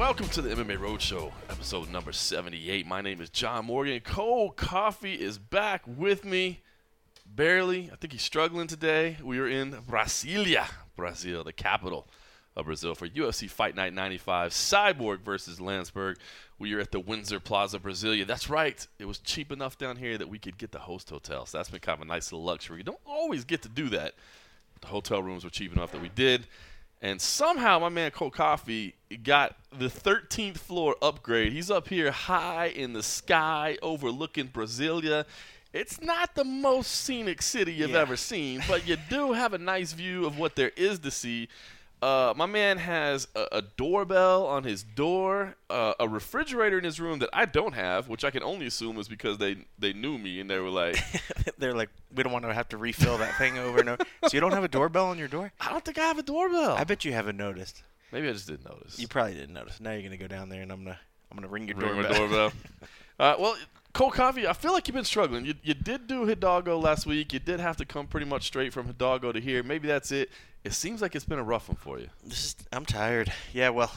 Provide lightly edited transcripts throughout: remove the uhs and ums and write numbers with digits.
Welcome to the MMA Roadshow, episode number 78. My name is John Morgan. Cole Coffey is back with me. Barely. I think he's struggling today. We are in Brasilia, Brazil, the capital of Brazil, for UFC Fight Night 95, Cyborg versus Landsberg. We are at the Windsor Plaza, Brasilia. That's right. It was cheap enough down here that we could get the host hotel. So that's been kind of a nice little luxury. You don't always get to do that. The hotel rooms were cheap enough that we did. And somehow my man Cole Coffey got the 13th floor upgrade. He's up here high in the sky overlooking Brasilia. It's not the most scenic city you've ever seen, but you do have a nice view of what there is to see. My man has a doorbell on his door, a refrigerator in his room that I don't have, which I can only assume is because they knew me and they were like... They're like, we don't want to have to refill that thing over and over. So you don't have a doorbell on your door? I don't think I have a doorbell. I bet you haven't noticed. Maybe I just didn't notice. You probably didn't notice. Now you're going to go down there and I'm gonna ring your doorbell. Ring my doorbell. Well, Cole Coffey, I feel like you've been struggling. You did do Hidalgo last week. You did have to come pretty much straight from Hidalgo to here. Maybe that's it. It seems like it's been a rough one for you. I'm tired. Yeah, well,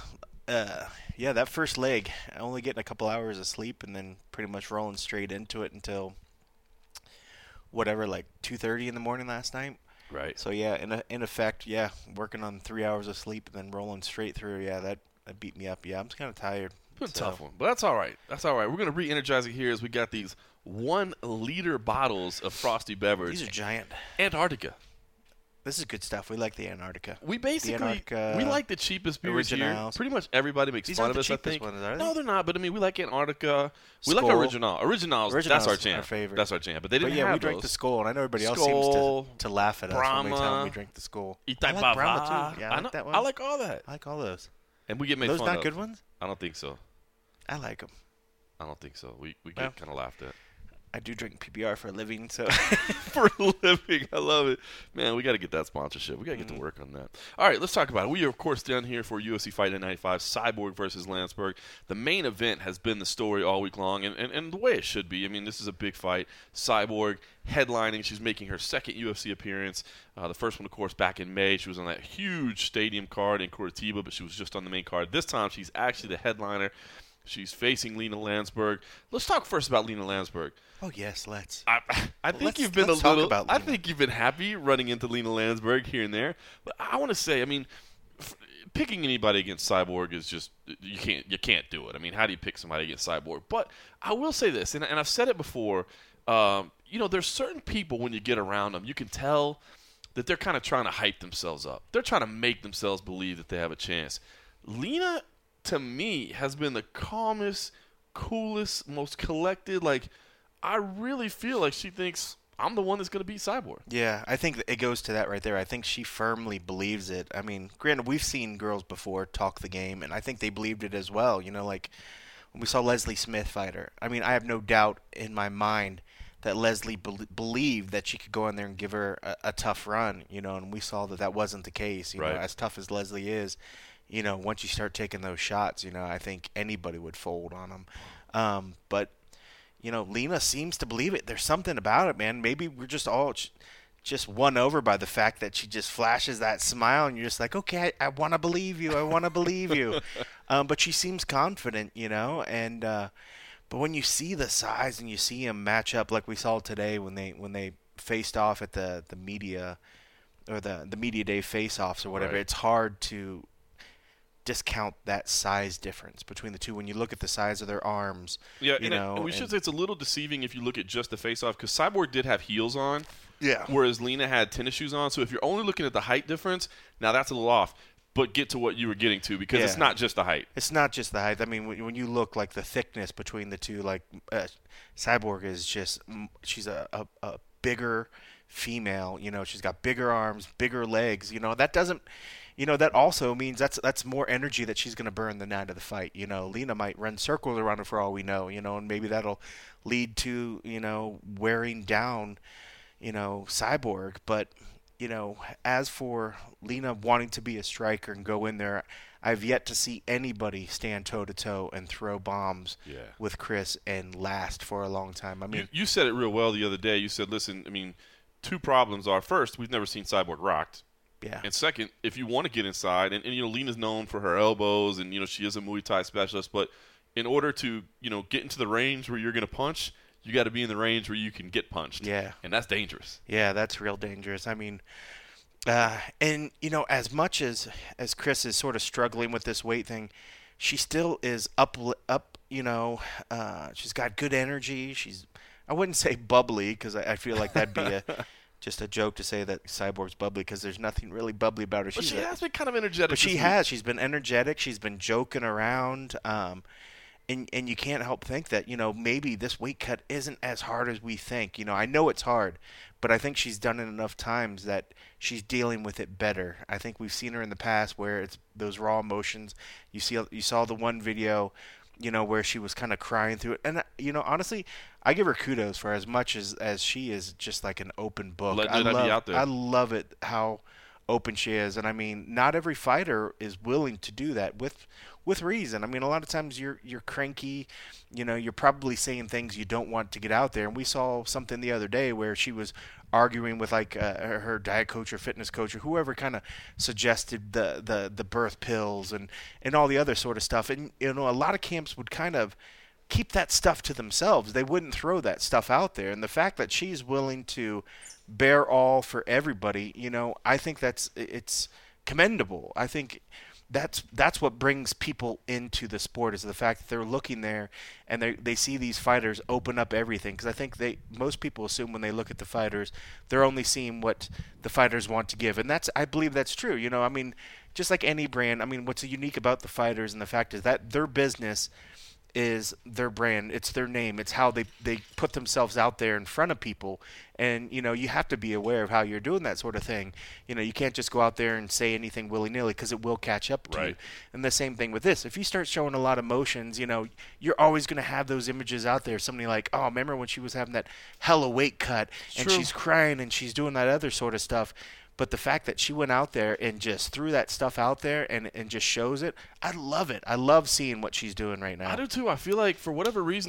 that first leg, only getting a couple hours of sleep and then pretty much rolling straight into it until whatever, like 2:30 in the morning last night. Right. So yeah, in effect, yeah, working on 3 hours of sleep and then rolling straight through. Yeah, that beat me up. Yeah, I'm just kind of tired. It's been a tough one, but that's all right. That's all right. We're going to re-energize it here as we got these 1-liter bottles of Frosty beverage. These are giant. Antarctica. This is good stuff. We like the Antarctica. We basically we like the cheapest beers here. Pretty much everybody makes These fun aren't of us, the I think. cheapest ones, are they? No, they're not. But I mean, we like Antarctica. We Skol. like Original. Originals, that's our jam. Our favorite. That's our jam. But they didn't yeah, have we drank the those. Skol, and I know everybody else Skol, seems to laugh at us when we tell them we drink the Skol. I like Brahma too. Yeah, I like that one. I like all that. I like all those. And we get made Those fun of. not good ones? I don't think so. I like them. I don't think so. We get kind of laughed at. I do drink PBR for a living, so. For a living. I love it. Man, we got to get that sponsorship. We got to get to work on that. All right, let's talk about it. We are, of course, down here for UFC Fight Night 95, Cyborg versus Landsberg. The main event has been the story all week long, and the way it should be. I mean, this is a big fight. Cyborg headlining. She's making her second UFC appearance. The first one, of course, back in May. She was on that huge stadium card in Curitiba, but she was just on the main card. This time, she's actually the headliner. She's facing Lina Landsberg. Let's talk first about Lina Landsberg. Oh yes, let's. I think you've been I think you've been happy running into Lina Landsberg here and there. But I want to say, I mean, picking anybody against Cyborg is just you can't do it. I mean, how do you pick somebody against Cyborg? But I will say this, and I've said it before. There's certain people when you get around them, you can tell that they're kind of trying to hype themselves up. They're trying to make themselves believe that they have a chance. Lina, to me, has been the calmest, coolest, most collected. Like, I really feel like she thinks I'm the one that's going to beat Cyborg. Yeah, I think it goes to that right there. I think she firmly believes it. I mean, granted, we've seen girls before talk the game, and I think they believed it as well. You know, like when we saw Leslie Smith fight her. I mean, I have no doubt in my mind that Leslie believed that she could go in there and give her a tough run, you know, and we saw that wasn't the case. You know, as tough as Leslie is, you know, once you start taking those shots, you know, I think anybody would fold on them. But you know, Lina seems to believe it. There's something about it, man. Maybe we're just all just won over by the fact that she just flashes that smile, and you're just like, okay, I want to believe you. I want to believe you. But she seems confident, you know. And but when you see the size and you see him match up like we saw today when they faced off at the media or the media day face-offs or whatever, it's hard to discount that size difference between the two when you look at the size of their arms. Yeah, and we should say it's a little deceiving if you look at just the face-off because Cyborg did have heels on, whereas Lina had tennis shoes on. So if you're only looking at the height difference, now that's a little off. But get to what you were getting to because it's not just the height. It's not just the height. I mean, when you look like the thickness between the two, like Cyborg is just she's a bigger female. You know, she's got bigger arms, bigger legs. You know, that doesn't. You know, that also means that's more energy that she's going to burn the night of the fight. You know, Lina might run circles around her for all we know, you know, and maybe that'll lead to, you know, wearing down, you know, Cyborg. But, you know, as for Lina wanting to be a striker and go in there, I've yet to see anybody stand toe-to-toe and throw bombs with Chris and last for a long time. I mean, you said it real well the other day. You said, listen, I mean, two problems are, first, we've never seen Cyborg rocked. Yeah. And second, if you want to get inside, and Lena's known for her elbows, and she is a Muay Thai specialist, but in order to get into the range where you're going to punch, you got to be in the range where you can get punched. Yeah. And that's dangerous. Yeah, that's real dangerous. I mean, and as much as Chris is sort of struggling with this weight thing, she still is up. She's got good energy. I wouldn't say bubbly, because I feel like that'd be just a joke to say that Cyborg's bubbly, because there's nothing really bubbly about her. But she has been kind of energetic. But she has. She's been energetic. She's been joking around. And you can't help think that, maybe this weight cut isn't as hard as we think. I know it's hard, but I think she's done it enough times that she's dealing with it better. I think we've seen her in the past where it's those raw emotions. You saw the one video, where she was kind of crying through it. And, honestly, I give her kudos for as much as she is just like an open book. Letting it be out there. I love it how open she is. And, I mean, not every fighter is willing to do that with reason. I mean, a lot of times you're cranky, you're probably saying things you don't want to get out there. And we saw something the other day where she was arguing with her diet coach or fitness coach or whoever kind of suggested the birth pills and all the other sort of stuff. And a lot of camps would kind of keep that stuff to themselves. They wouldn't throw that stuff out there. And the fact that she's willing to bear all for everybody, I think it's commendable. I think that's what brings people into the sport, is the fact that they're looking there and they see these fighters open up everything. Because I think most people assume when they look at the fighters, they're only seeing what the fighters want to give, and I believe that's true. I mean, just like any brand, I mean, what's unique about the fighters and the fact is that their business is their brand. It's their name. It's how they put themselves out there in front of people. And, you have to be aware of how you're doing that sort of thing. You can't just go out there and say anything willy-nilly, because it will catch up to you. And the same thing with this. If you start showing a lot of emotions, you're always going to have those images out there. Somebody like, oh, remember when she was having that hella weight cut and she's crying and she's doing that other sort of stuff. But the fact that she went out there and just threw that stuff out there and just shows it, I love it. I love seeing what she's doing right now. I do too. I feel like, for whatever reason,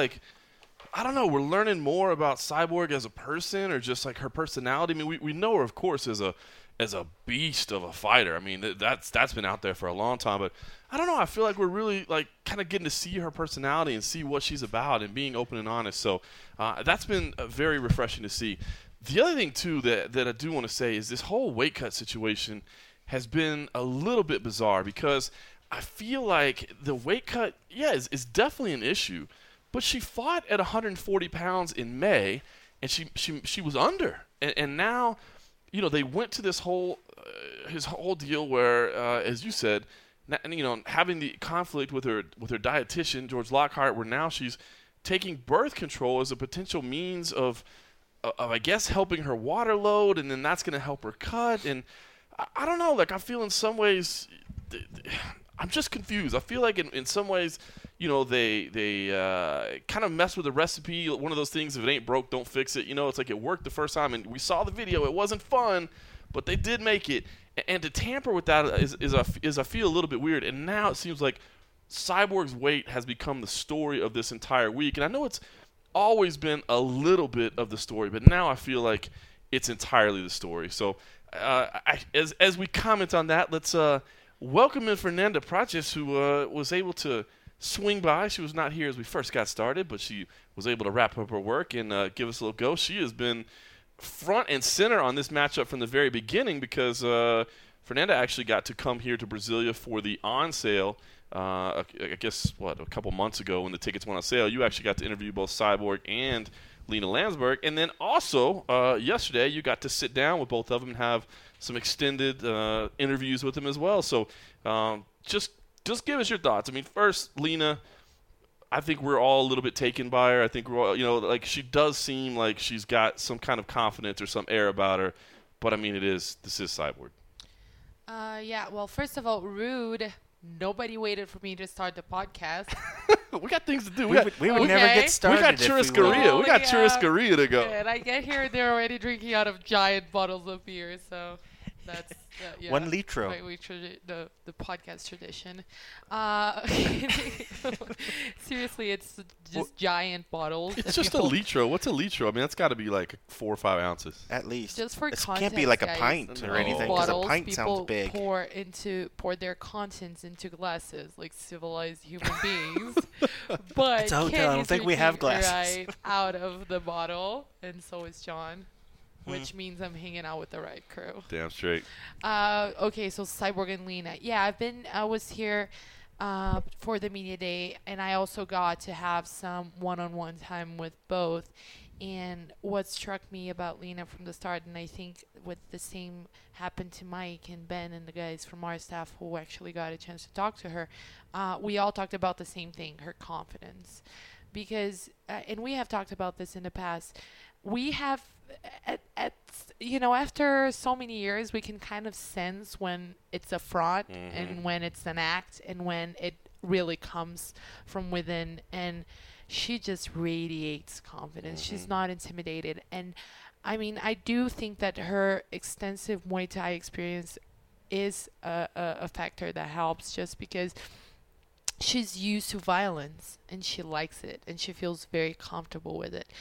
I don't know, we're learning more about Cyborg as a person, or just like her personality. I mean, we know her, of course, as a beast of a fighter. I mean, that's been out there for a long time. But I don't know. I feel like we're really kind of getting to see her personality and see what she's about and being open and honest. So that's been very refreshing to see. The other thing, too, that I do want to say is this whole weight cut situation has been a little bit bizarre, because I feel like the weight cut, is definitely an issue. But she fought at 140 pounds in May, and she was under. And now, they went to this whole his whole deal where, as you said, having the conflict with her dietitian, George Lockhart, where now she's taking birth control as a potential means of I guess, helping her water load, and then that's going to help her cut. And I don't know, I feel in some ways, I'm just confused. I feel like in some ways, they kind of mess with the recipe. One of those things, if it ain't broke, don't fix it. It's like it worked the first time, and we saw the video. It wasn't fun, but they did make it. And to tamper with that is I feel a little bit weird. And now it seems like Cyborg's weight has become the story of this entire week. And I know it's always been a little bit of the story, but now I feel like it's entirely the story. So as we comment on that, let's welcome in Fernanda Prates, who was able to swing by. She was not here as we first got started, but she was able to wrap up her work and give us a little go. She has been front and center on this matchup from the very beginning, because Fernanda actually got to come here to Brasilia for the on sale. I guess, a couple months ago when the tickets went on sale. You actually got to interview both Cyborg and Lena Landsberg. And then also, yesterday, you got to sit down with both of them and have some extended interviews with them as well. So just give us your thoughts. I mean, first, Lena, I think we're all a little bit taken by her. I think we're all, she does seem like she's got some kind of confidence or some air about her. But, I mean, this is Cyborg. Yeah, well, first of all, rude. Nobody waited for me to start the podcast. We got things to do. We would never get started. We got Churrascaria. We got Churrascaria to go. And I get here, they're already drinking out of giant bottles of beer. So, That's yeah. 1 litro. The podcast tradition. Seriously, it's just giant bottles. It's just a litro. What's a litro? I mean, that's got to be like 4 or 5 ounces. At least. Just for it context, can't be like a guys, pint or No. anything, because a bottles pint people sounds big. pour their contents into glasses like civilized human beings. But It's a hotel. I Kenny's don't think we have drinking glasses. right out of the bottle, and so is John, which means I'm hanging out with the right crew. Damn straight. Okay, so Cyborg and Lena. Yeah, I was here for the media day, and I also got to have some one-on-one time with both. And what struck me about Lena from the start, and I think what the same happened to Mike and Ben and the guys from our staff who actually got a chance to talk to her, we all talked about the same thing, her confidence. Because, and we have talked about this in the past, we have, after so many years, we can kind of sense when it's a front and when it's an act and when it really comes from within. And she just radiates confidence. She's not intimidated. And I mean, I do think that her extensive Muay Thai experience is a factor that helps, just because she's used to violence and she likes it and she feels very comfortable with it.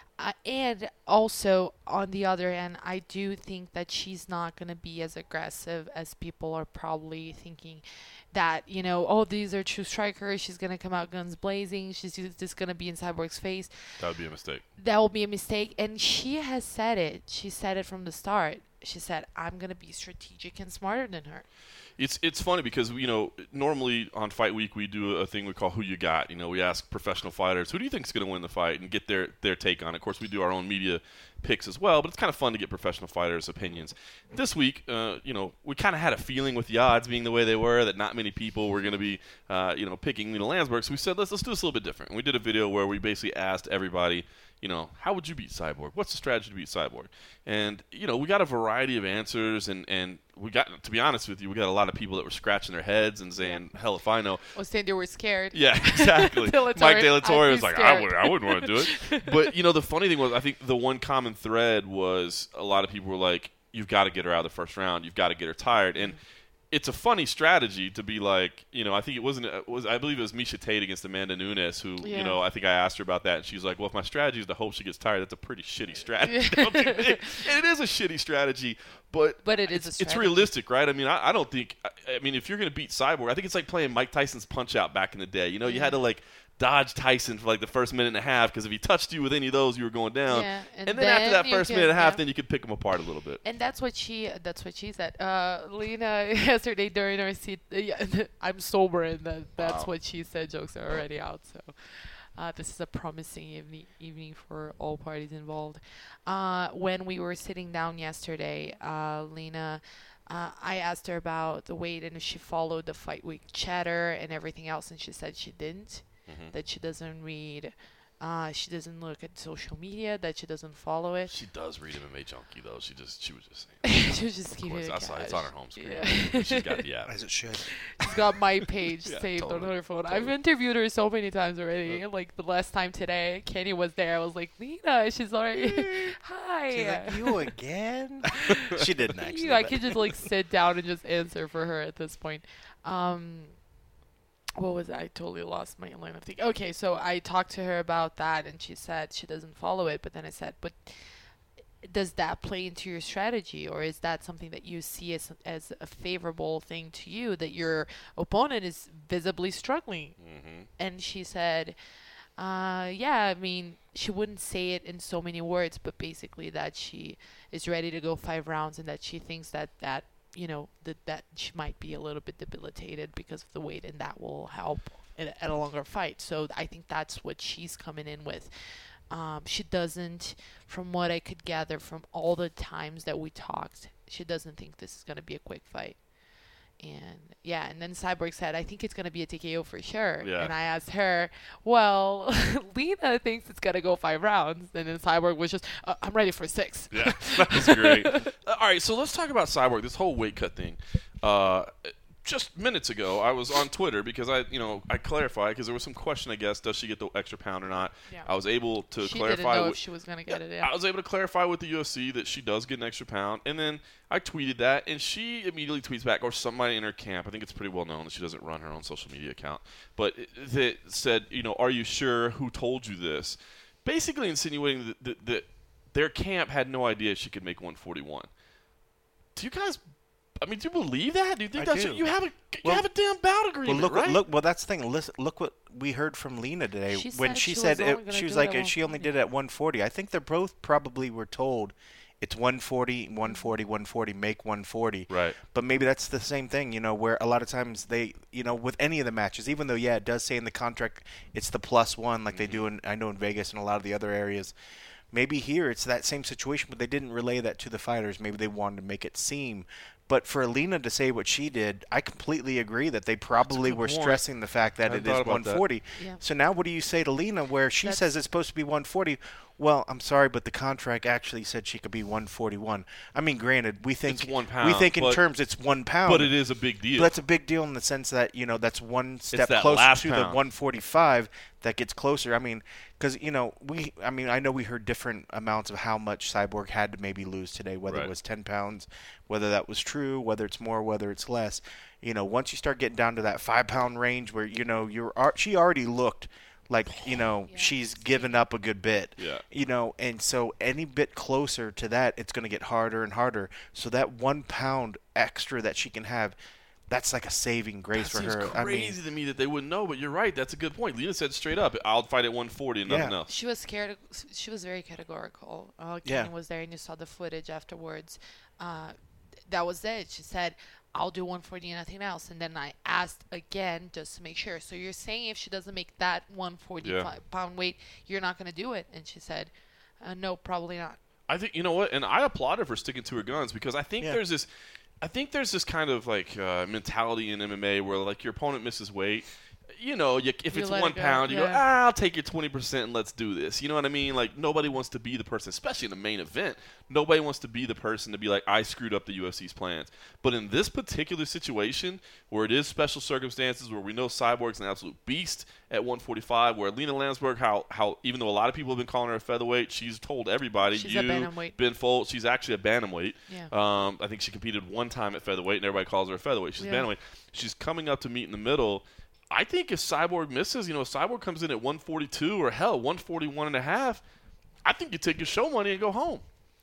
And also, on the other hand, I do think that she's not going to be as aggressive as people are probably thinking. That, oh, these are true strikers. She's going to come out guns blazing. She's just going to be in Cyborg's face. That would be a mistake. That will be a mistake. And she has said it. She said it from the start. She said, I'm going to be strategic and smarter than her. It's funny because, normally on Fight Week we do a thing we call Who You Got. We ask professional fighters, who do you think is going to win the fight, and get their take on it. Of course, we do our own media picks as well, but it's kind of fun to get professional fighters' opinions. This week, we kind of had a feeling with the odds being the way they were that not many people were going to be, picking Lena Landsberg. So we said, let's do this a little bit different. And we did a video where we basically asked everybody, how would you beat Cyborg? What's the strategy to beat Cyborg? And, we got a variety of answers, and we got, to be honest with you, we got a lot of people that were scratching their heads and saying, hell if I know. Or saying they were scared. Yeah, exactly. Mike De La Torre was like, I wouldn't want to do it. But, the funny thing was, I think the one common thread was a lot of people were like, you've got to get her out of the first round. You've got to get her tired. And it's a funny strategy to be like, I think I believe it was Misha Tate against Amanda Nunes who, I think I asked her about that, and she's like, well, if my strategy is to hope she gets tired, that's a pretty shitty strategy. Don't you think? And it is a shitty strategy, but it is a strategy. It's realistic, right? I mean, I don't think, if you're going to beat Cyborg, I think it's like playing Mike Tyson's Punch-Out back in the day. You had to, dodge Tyson for the first minute and a half, because if he touched you with any of those, you were going down. Yeah, and then after that first minute and a half, then you could pick them apart a little bit. And that's what she said. Lena yesterday during our seat, I'm sober, and that's what she said. Jokes are already out, so this is a promising evening for all parties involved. When we were sitting down yesterday, Lena, I asked her about the weight and if she followed the Fight Week chatter and everything else, and she said she didn't. That she doesn't read, she doesn't look at social media, that she doesn't follow it. She does read MMA Junkie, though. She was just saying. She was just keeping it it's on her home screen. Yeah. She's got the app. As it should. She's got my page Yeah, saved totally. on her phone. Totally. I've interviewed her so many times already. Like the last time today, Kenny was there. I was like, Lena, she's already, hi. She's like, you again? She didn't actually. I could just sit down and just answer for her at this point. What was I totally lost my line of thinking. Okay, so I talked to her about that, and she said she doesn't follow it. But then I said, but does that play into your strategy, or is that something that you see as a favorable thing to you, that your opponent is visibly struggling? And she said, yeah, I mean, she wouldn't say it in so many words, but basically that she is ready to go 5 rounds, and that she thinks that she might be a little bit debilitated because of the weight, and that will help at a longer fight. So I think that's what she's coming in with. She doesn't, from what I could gather from all the times that we talked, she doesn't think this is going to be a quick fight. And then Cyborg said, I think it's going to be a TKO for sure. Yeah. And I asked her, well, Lena thinks it's going to go 5 rounds. And then Cyborg was just, I'm ready for 6. Yeah, that was great. All right, so let's talk about Cyborg, this whole weight cut thing. just minutes ago, I was on Twitter because I clarified because there was some question, I guess, does she get the extra pound or not? Yeah. I was able to She clarify. didn't know if she was going to get it. Yeah. I was able to clarify with the UFC that she does get an extra pound, and then I tweeted that, and she immediately tweets back, or somebody in her camp. I think it's pretty well known that she doesn't run her own social media account, but that said, are you sure? Who told you this? Basically insinuating that their camp had no idea she could make 141. Do you guys? I mean, do you believe that? Do you think that's do. You have a damn bout agreement, well, right? Well, that's the thing. Listen, look what we heard from Lena today when she said she was like she only did it at 140. I think they both probably were told it's 140, 140, 140, make 140. Right. But maybe that's the same thing, where a lot of times they, with any of the matches, even though it does say in the contract it's the +1 like they do in Vegas and a lot of the other areas. Maybe here it's that same situation, but they didn't relay that to the fighters. Maybe they wanted to make it seem. But for Alina to say what she did, I completely agree that they probably were stressing the fact that it is 140. Yeah. So now what do you say to Lena where she says it's supposed to be 140? Well, I'm sorry, but the contract actually said she could be 141. I mean, granted, we think it's 1 pound. We think in terms it's 1 pound. But it is a big deal. But that's a big deal in the sense that, that's one step that closer to pound. the 145 that gets closer. I mean, because, I know we heard different amounts of how much Cyborg had to maybe lose today, whether it was 10 pounds, whether that was true, whether it's more, whether it's less. Once you start getting down to that 5 pound range where, she already looked like, she's given up a good bit. Yeah. And so any bit closer to that, it's going to get harder and harder. So that 1 pound extra that she can have, that's like a saving grace for her. It's crazy to me that they wouldn't know, but you're right. That's a good point. Lena said straight up, I'll fight at 140 and nothing else. She was scared. She was very categorical. Kenny was there, and you saw the footage afterwards. That was it. She said, I'll do 140 and nothing else. And then I asked again just to make sure. So you're saying if she doesn't make that 145-pound weight, you're not going to do it? And she said, no, probably not. I think, you know what, and I applaud her for sticking to her guns because I think there's this kind of like mentality in MMA where like your opponent misses weight. If it's 1 pound, you go, I'll take your 20% and let's do this. You know what I mean? Like, nobody wants to be the person, especially in the main event. Nobody wants to be the person to be like, I screwed up the UFC's plans. But in this particular situation, where it is special circumstances, where we know Cyborg's an absolute beast at 145, where Lena Landsberg, how even though a lot of people have been calling her a featherweight, she's told everybody, she's a bantamweight. Ben Foltz, she's actually a bantamweight. Yeah. I think she competed one time at featherweight, and everybody calls her a featherweight. She's a bantamweight. She's coming up to meet in the middle. I think if Cyborg misses, if Cyborg comes in at 142 or hell 141 and a half, I think you take your show money and go home.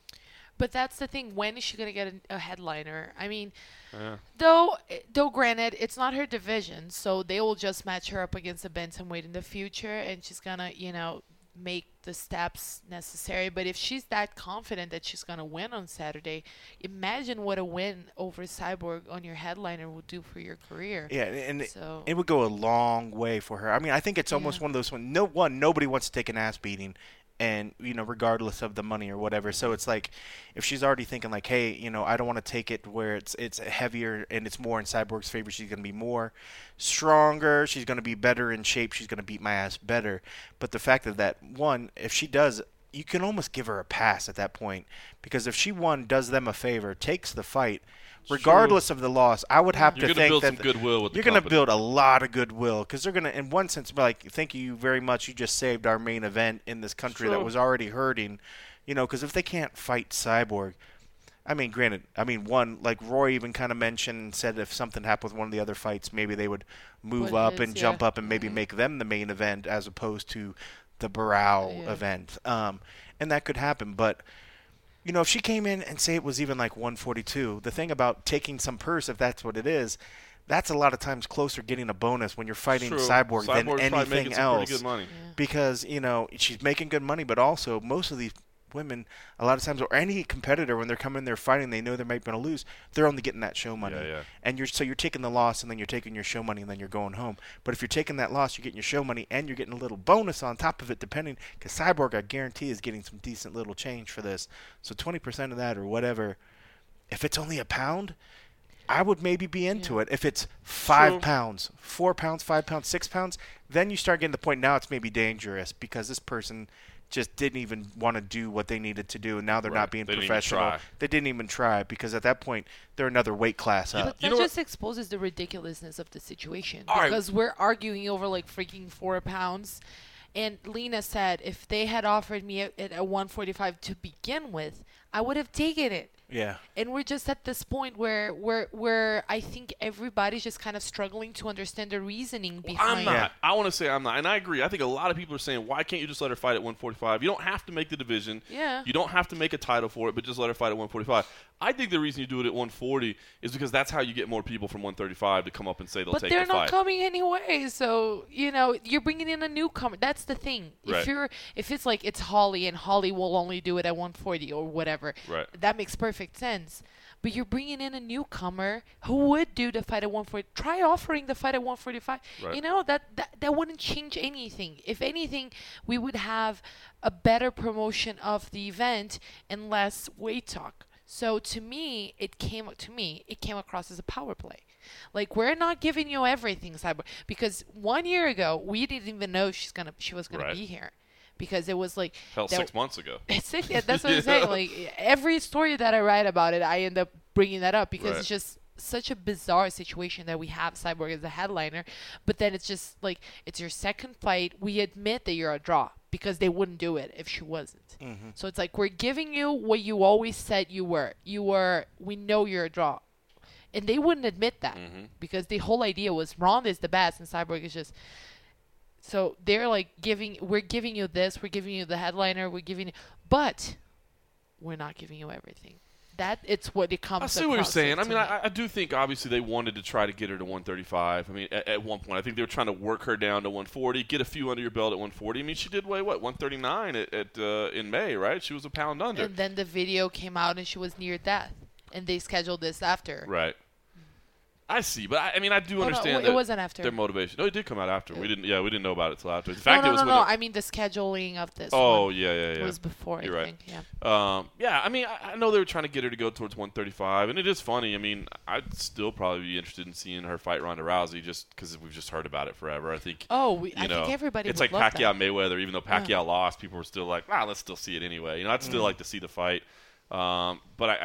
But that's the thing. When is she going to get a headliner? I mean, though granted, it's not her division, so they will just match her up against a bantamweight in the future, and she's going to, make the steps necessary. But if she's that confident that she's going to win on Saturday, imagine what a win over Cyborg on your headliner will do for your career. Yeah, and it would go a long way for her. I mean, I think it's almost one of those nobody wants to take an ass beating, and regardless of the money or whatever. So it's like if she's already thinking like, hey, I don't want to take it where it's heavier and it's more in Cyborg's favor. She's going to be more stronger. She's going to be better in shape. She's going to beat my ass better. But the fact that if she does, you can almost give her a pass at that point, because if she does them a favor, takes the fight, regardless of the loss, I would have to think that you're going to build some goodwill with the company. You're going to build a lot of goodwill, because they're going to, in one sense, be like, thank you very much. You just saved our main event in this country that was already hurting. Because if they can't fight Cyborg, I mean, granted, like Roy even kind of mentioned and said if something happened with one of the other fights, maybe they would move up and jump up and maybe make them the main event as opposed to the Barao event. And that could happen. But, if she came in and say it was even like 142, the thing about taking some purse, if that's what it is, that's a lot of times closer getting a bonus when you're fighting Cyborg than anything else. Good money. Yeah. Because, she's making good money, but also most of these women, a lot of times, or any competitor, when they're coming in there fighting, they know they might be going to lose, they're only getting that show money. And you're taking the loss, and then you're taking your show money, and then you're going home. But if you're taking that loss, you're getting your show money, and you're getting a little bonus on top of it, depending, because Cyborg, I guarantee, is getting some decent little change for this. So 20% of that or whatever, if it's only a pound, I would maybe be into it. If it's 5 pounds, 4 pounds, 5 pounds, 6 pounds, then you start getting to the point now it's maybe dangerous, because this person just didn't even want to do what they needed to do, and now they're Right. not being They didn't even professional. try. They didn't even try because at that point they're another weight class up. But You that know just exposes the ridiculousness of the situation. All right. Because we're arguing over like freaking 4 pounds. And Lena said if they had offered me it at 145 to begin with, I would have taken it. Yeah. And we're just at this point where I think everybody's just kind of struggling to understand the reasoning behind I'm not. Yeah. I want to say I'm not. And I agree. I think a lot of people are saying, why can't you just let her fight at 145? You don't have to make the division. Yeah. You don't have to make a title for it, but just let her fight at 145. I think the reason you do it at 140 is because that's how you get more people from 135 to come up and say they'll But take they're the not fight. coming anyway, so you're bringing in a newcomer. That's the thing. Right. If it's like it's Holly and Holly will only do it at 140 or whatever, Right. that makes perfect sense. But you're bringing in a newcomer who would do the fight at 140. Try offering the fight at 145. Right. That wouldn't change anything. If anything, we would have a better promotion of the event and less weight talk. So to me, it came across as a power play. Like, we're not giving you everything, Cyborg, because 1 year ago we didn't even know she was gonna Right. be here, because it was like Hell, that- 6 months ago. That's what I'm saying. Like, every story that I write about it, I end up bringing that up because Right. it's just such a bizarre situation that we have Cyborg as a headliner, but then it's just like it's your second fight. We admit that you're a draw because they wouldn't do it if she wasn't. So it's like we're giving you what you always said you were. We know you're a draw. And they wouldn't admit that because the whole idea was Ronda is the best and Cyborg is just. So they're like we're giving you this, we're giving you the headliner, but we're not giving you everything. That it's what it comes. I see what you're across saying. as I to mean, me. I do think obviously they wanted to try to get her to 135. I mean, at one point, I think they were trying to work her down to 140, get a few under your belt at 140. I mean, she did weigh 139 in May, right? She was a pound under. And then the video came out and she was near death, and they scheduled this after. Right. I see, but I mean, I do no, understand it that wasn't after. their motivation. No, it did come out after. We didn't know about it till after. In No, fact, it was no. when I mean the scheduling of this. Oh, one. yeah. It was before. You're I right. think. Yeah. Yeah, I mean, I know they were trying to get her to go towards 135, and it is funny. I mean, I'd still probably be interested in seeing her fight Ronda Rousey just because we've just heard about it forever. I think. Oh, I you know, think everybody. It's would like love Pacquiao that. Mayweather. Even though Pacquiao lost, people were still like, let's still see it anyway. I'd still like to see the fight. But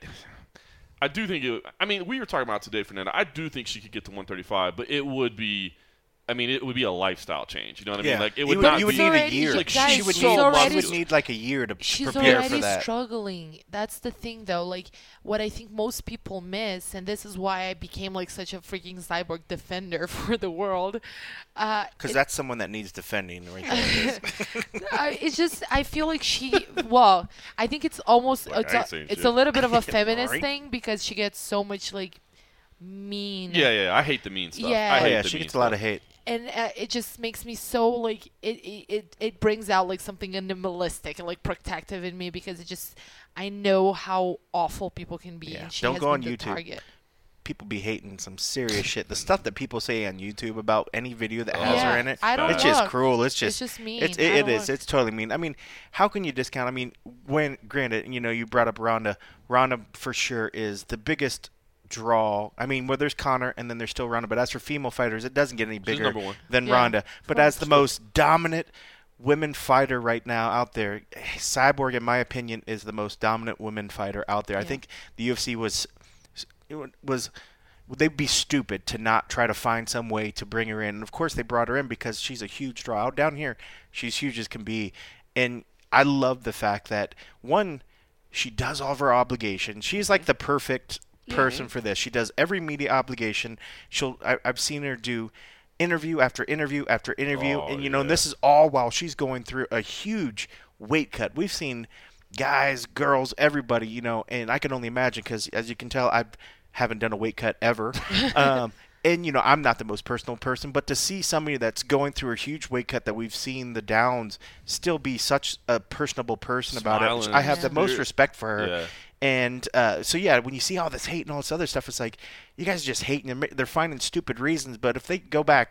I do think it. I mean, we were talking about today, Fernanda. I do think she could get to 135, but it would be. I mean, it would be a lifestyle change. You know what I mean? Yeah. Like it would you not would be. need a already- year. Like, guys, she would she's need. already- She would need like a year to She's prepare already for that. struggling. That's the thing, though. Like, what I think most people miss, and this is why I became like such a freaking Cyborg defender for the world. Because that's someone that needs defending right there. It's just I feel like well, I think it's almost Like, I ain't saying it's shit. a little bit of a feminist Right. thing because she gets so much like mean. Yeah. I hate the mean stuff. Yeah. I Oh hate yeah, the she mean gets a lot stuff. of hate. And it just makes me so like it brings out like something animalistic and like protective in me because I know how awful people can be. Yeah. And she Don't has go been on the YouTube. target. People be hating some serious shit. The stuff that people say on YouTube about any video that has Yeah, her in it, I don't it's just look. cruel. It's It's just just mean. It I don't is. look. It's totally mean. I mean, how can you discount? I mean, when granted, you brought up Ronda. Ronda for sure is the biggest draw. I mean, well, there's Conor and then there's still Ronda, but as for female fighters, it doesn't get any bigger number one. than Yeah. Ronda. But as the most dominant women fighter right now out there, Cyborg, in my opinion, is the most dominant women fighter out there. I Yeah. think the UFC was they'd be stupid to not try to find some way to bring her in. And of course, they brought her in because she's a huge draw. Out down here, she's huge as can be. And I love the fact that, one, she does all of her obligations. She's like the perfect person for this. She does every media obligation. I've seen her do interview after interview after interview. Oh, and, yeah. and this is all while she's going through a huge weight cut. We've seen guys, girls, everybody, and I can only imagine because, as you can tell, I haven't done a weight cut ever. And, I'm not the most personal person, but to see somebody that's going through a huge weight cut that we've seen the Downs still be such a personable person about it, Smiling. I have the Yeah. most respect for her. Yeah. And so, yeah, when you see all this hate and all this other stuff, it's like, you guys are just hating. They're finding stupid reasons. But if they go back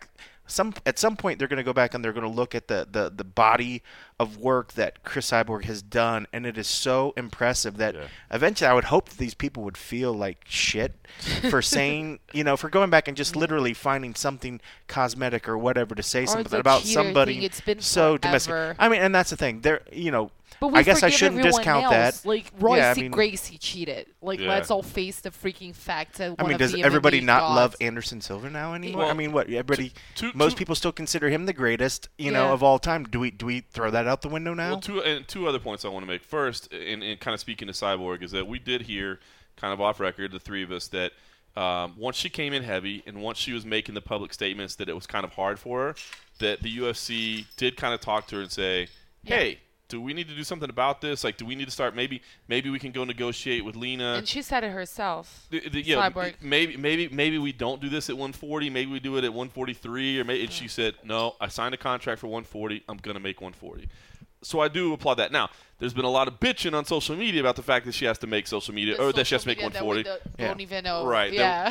at some point they're going to go back and they're going to look at the body of work that Chris Cyborg has done, and it is so impressive that eventually I would hope that these people would feel like shit for saying, for going back and just literally finding something cosmetic or whatever to say something about somebody it's been so forever. domestic. I mean, and that's the thing. But we I guess I forgive shouldn't everyone discount else. that. Like Royce Yeah, I mean- Gracie cheated. Like Yeah. let's all face the freaking fact that I one mean, of does the everybody MMA not gods- love Anderson Silva now anymore? Well, I mean, what everybody, two- most two- people still consider him the greatest, Yeah. of all time. Do we throw that out the window now? Well, two other points I want to make. First, in kind of speaking to Cyborg, is that we did hear, kind of off record, the three of us, that once she came in heavy and once she was making the public statements that it was kind of hard for her, that the UFC did kind of talk to her and say, hey, do we need to do something about this? Like, do we need to start? Maybe we can go negotiate with Lena. And she said it herself. Yeah, maybe we don't do this at 140. Maybe we do it at 143. And she said, no, I signed a contract for 140. I'm gonna make 140. So I do applaud that. Now, there's been a lot of bitching on social media about the fact that she has to make social media, or that she has to make 140. Don't even know. Right. Yeah.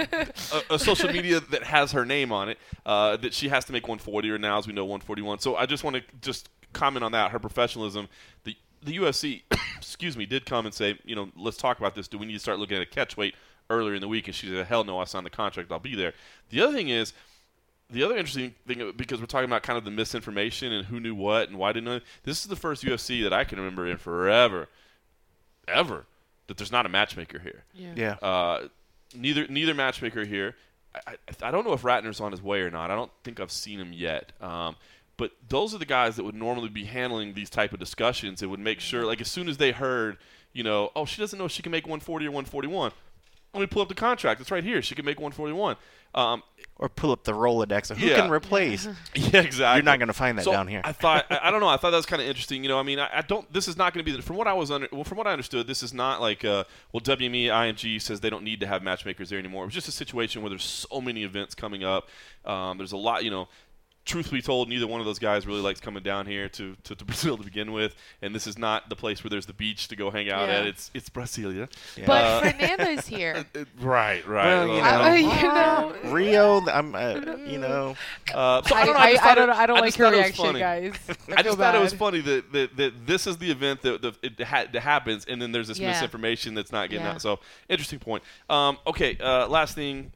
A social media that has her name on it, that she has to make 140, or now, as we know, 141. So I just want to comment on that, her professionalism. The UFC, excuse me, did come and say, let's talk about this. Do we need to start looking at a catch weight earlier in the week? And she said, hell no, I signed the contract. I'll be there. The other thing is, the other interesting thing, because we're talking about kind of the misinformation and who knew what and why didn't know, this is the first UFC that I can remember in forever, ever, that there's not a matchmaker here. Yeah. Neither matchmaker here. I don't know if Ratner's on his way or not. I don't think I've seen him yet. But those are the guys that would normally be handling these type of discussions. It would make sure, like, as soon as they heard, oh, she doesn't know if she can make 140 or 141. Let me pull up the contract. It's right here. She can make 141. Or pull up the Rolodex of who can replace. Yeah, exactly. You're not going to find that down here. I thought, I don't know. I thought that was kind of interesting. I mean, I don't. This is not going to be from what I understood. This is not like WME IMG says they don't need to have matchmakers there anymore. It was just a situation where there's so many events coming up. There's a lot. Truth be told, neither one of those guys really likes coming down here to Brazil to begin with, and this is not the place where there's the beach to go hang out at. It's Brasilia. Yeah. But Fernando's here. Right. Well, Rio, I'm, So I don't like her reaction, guys. I just thought it was funny that this is the event that happens, and then there's this misinformation that's not getting out. So interesting point. Okay, last thing.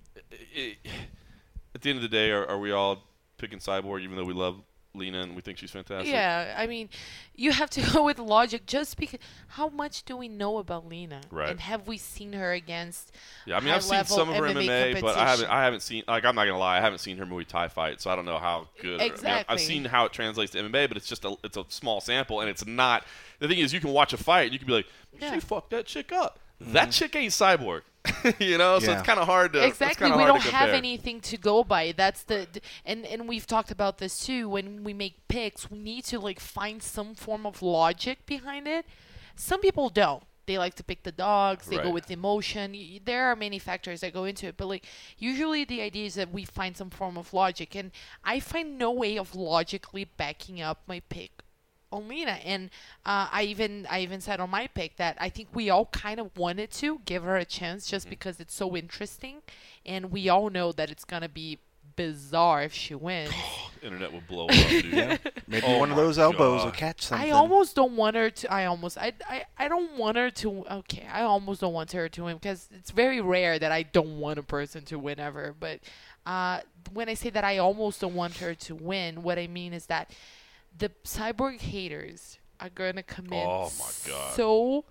At the end of the day, are we all picking Cyborg, even though we love Lena and we think she's fantastic? Yeah, I mean, you have to go with logic. Just because, how much do we know about Lena? Right. And have we seen her against? Yeah, I mean, I've seen some of her MMA, but I haven't seen. Like, I'm not gonna lie, I haven't seen her Muay Thai fight, so I don't know how good. Exactly. I've seen how it translates to MMA, but it's just it's a small sample, and it's not. The thing is, you can watch a fight and you can be like, she fucked that chick up. That chick ain't Cyborg. So it's kind of hard to exactly. We don't have anything to go by. That's and we've talked about this too. When we make picks, we need to find some form of logic behind it. Some people don't. They like to pick the dogs. They go with emotion. There are many factors that go into it, but usually the idea is that we find some form of logic, and I find no way of logically backing up my pick on Lena. And I even said on my pick that I think we all kind of wanted to give her a chance just because it's so interesting, and we all know that it's gonna be bizarre if she wins. Internet will blow up, dude. Maybe one of those elbows will catch something. I almost don't want her to. I don't want her to. Okay, I almost don't want her to win because it's very rare that I don't want a person to win ever. But when I say that I almost don't want her to win, what I mean is that the Cyborg haters are gonna come in so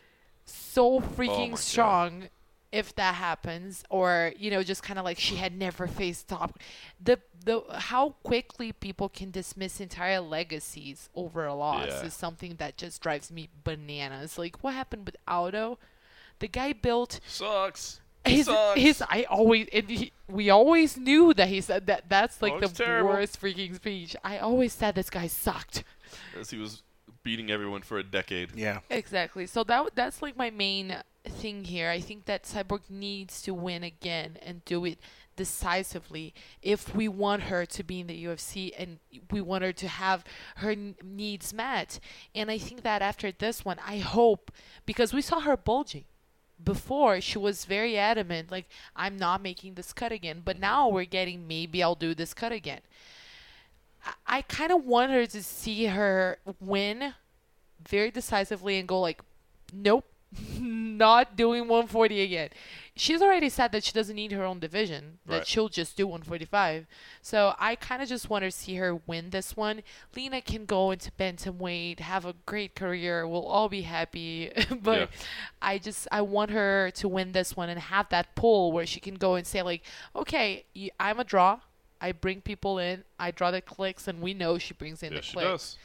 freaking strong if that happens, or just kind of like she had never faced top. The how quickly people can dismiss entire legacies over a loss is something that just drives me bananas. Like what happened with Aldo, the guy built sucks. We always knew that he said that. That's the terrible. worst freaking speech. I always said this guy sucked. As he was beating everyone for a decade. Yeah. Exactly. So that's my main thing here. I think that Cyborg needs to win again and do it decisively if we want her to be in the UFC and we want her to have her needs met. And I think that after this one, I hope, because we saw her bulging. before she was very adamant, like, I'm not making this cut again. But now we're getting, maybe I'll do this cut again. I kind of want her to see her win very decisively and go like, nope, not doing 140 again. She's already said that she doesn't need her own division, that Right. she'll just do 145. So I kind of just want to see her win this one. Lena can go into bantamweight, have a great career. We'll all be happy. But I want her to win this one and have that pull where she can go and say like, okay, I'm a draw. I bring people in. I draw the clicks, and we know she brings in the Yes, she clicks. does.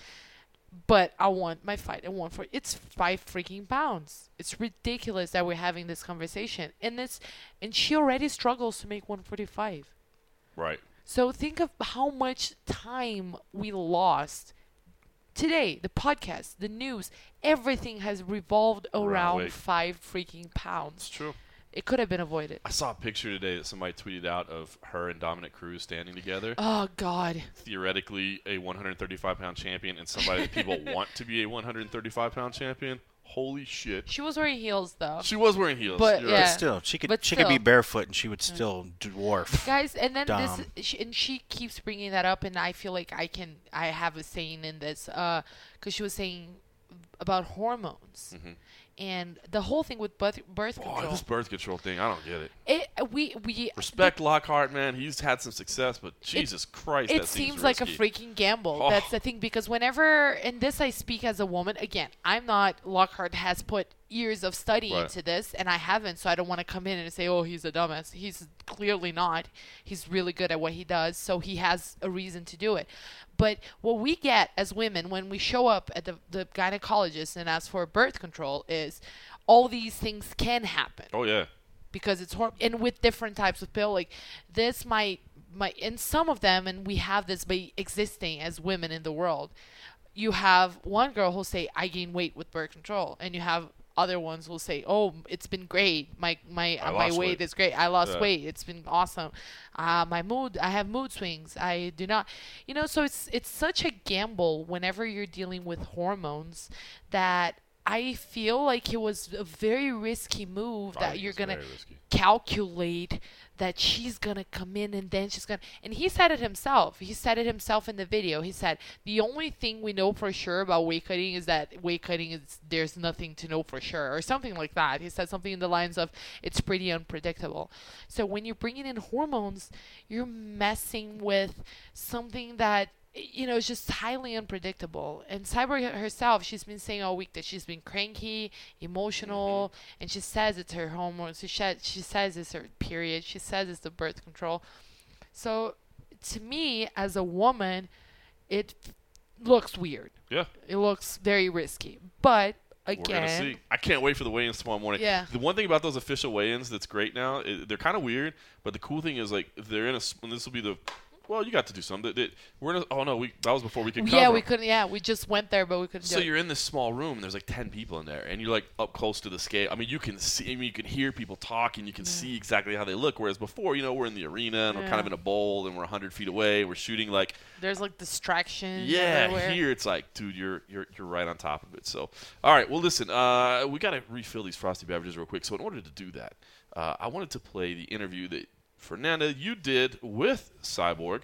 But I want my fight at 140. It's 5 freaking pounds. It's ridiculous that we're having this conversation. And she already struggles to make 145. Right. So think of how much time we lost. Today, the podcast, the news, everything has revolved around weight. 5 freaking It's pounds. true. It could have been avoided. I saw a picture today that somebody tweeted out of her and Dominic Cruz standing together. Oh, God. Theoretically, a 135-pound champion and somebody that people want to be a 135-pound champion. Holy shit. She was wearing heels, though. She was wearing heels. But, You're yeah. But right. still, she could But she could be still. barefoot and she would still dwarf. Guys, and then Dumb. she keeps bringing that up, and I feel like I have a saying in this, because she was saying about hormones. Mhm. And the whole thing with birth Boy, control. this birth control thing, I don't get it. We Respect Lockhart, man. He's had some success, but Jesus Christ, it that seems like a risky. freaking gamble. Oh. That's the thing, because whenever, and this I speak as a woman, again, I'm not, Lockhart has put years of study Right. into this, and I haven't, so I don't want to come in and say, oh, he's a dumbass. He's clearly not. He's really good at what he does, so he has a reason to do it. But what we get as women when we show up at the gynecologist and ask for birth control is all these things can happen. Oh, yeah. Because it's and with different types of pill, like this might in some of them, and we have this by existing as women in the world. You have one girl who'll say, I gain weight with birth control, and you have other ones who'll say, oh, it's been great, my lost weight weight. is great, I lost Yeah. weight, it's been awesome, I have mood swings, I do not, so it's such a gamble whenever you're dealing with hormones, that I feel like it was a very risky move I that think you're it's gonna very risky. calculate that she's gonna come in and then she's gonna, and he said it himself in the video. He said the only thing we know for sure about weight cutting is that weight cutting is, there's nothing to know for sure, or something like that. He said something in the lines of, it's pretty unpredictable. So when you're bringing in hormones, you're messing with something that is just highly unpredictable. And Cyborg herself, she's been saying all week that she's been cranky, emotional, and she says it's her hormones. She says it's her period. She says it's the birth control. So to me, as a woman, it looks weird. Yeah. It looks very risky. But We're going to again, see. I can't wait for the weigh-ins tomorrow morning. Yeah. The one thing about those official weigh-ins that's great now, they're kind of weird, but the cool thing is, like, they're in and this will be the, well, you got to do something. We're in oh, no, that was before we could cover. yeah, we couldn't. Yeah, we just went there, but we couldn't. So do it. you're in this small room, and there's like 10 people in there, and you're like up close to the scale. I mean, you can see, you can hear people talking, you can see exactly how they look. Whereas before, we're in the arena, and we're kind of in a bowl, and we're 100 feet away. We're shooting like, There's like distraction. yeah. everywhere. Here it's like, dude, you're right on top of it. So, all right, well, listen, we got to refill these frosty beverages real quick. So in order to do that, I wanted to play the interview that Fernanda, you did with Cyborg.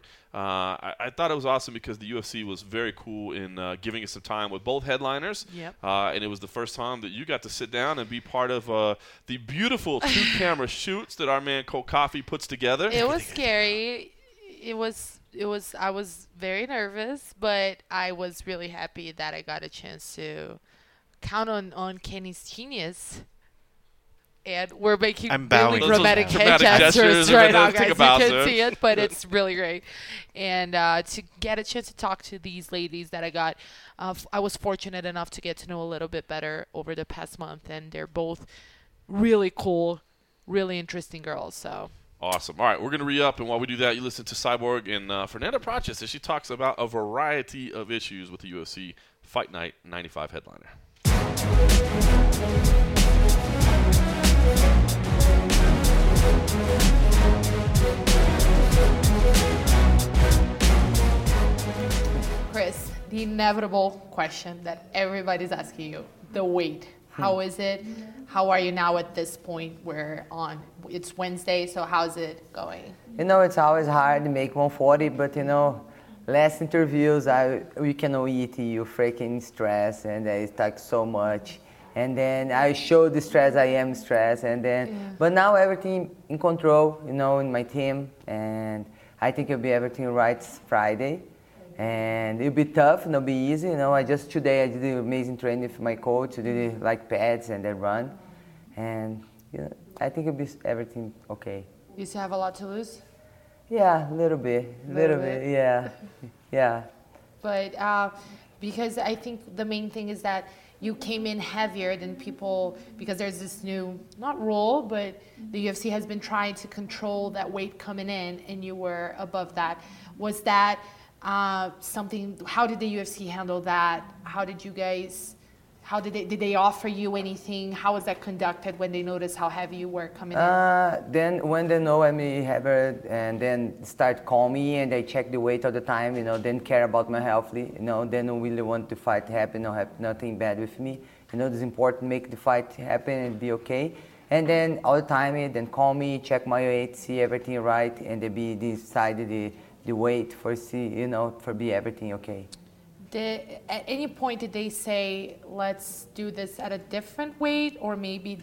I thought it was awesome because the UFC was very cool in giving us some time with both headliners. Yep. And it was the first time that you got to sit down and be part of the beautiful two-camera shoots that our man Cole Coffee puts together. It was scary. It was. I was very nervous, but I was really happy that I got a chance to count on Kenny's genius. And we're making I'm really bowing. dramatic Those head dramatic gestures gestures, right and now, then take guys. a You bow, can't sir. see it, but it's really great. And to get a chance to talk to these ladies that I got, I was fortunate enough to get to know a little bit better over the past month, and they're both really cool, really interesting girls. So. Awesome. All right, we're going to re-up, and while we do that, you listen to Cyborg and Fernanda Pratchett as she talks about a variety of issues with the UFC Fight Night 95 headliner. Chris, the inevitable question that everybody's asking you, the weight. How is it? How are you now at this point where it's Wednesday, so how's it going? It's always hard to make 140, but last interviews, we cannot eat, you freaking stress, and it takes so much. And then I show the stress, I am stressed, and then, but now everything in control, in my team, and I think it'll be everything right Friday. And it'll be tough, it'll be easy, today I did amazing training with my coach, did like pads and then run. And, I think it'll be everything okay. You still have a lot to lose? Yeah, a little bit, yeah, yeah. But because I think the main thing is that you came in heavier than people, because there's this new, not rule, but the UFC has been trying to control that weight coming in, and you were above that. Was that something, how did the UFC handle that? Did they offer you anything? How was that conducted when they noticed how heavy you were coming in? Then when they know I'm heavier, and then start call me and they check the weight all the time, then care about my health, they don't really want the fight to happen, or have nothing bad with me. It's important, make the fight happen and be okay. And then all the time, then call me, check my weight, see everything right, and they decide the weight for be everything okay. At any point did they say, let's do this at a different weight, or maybe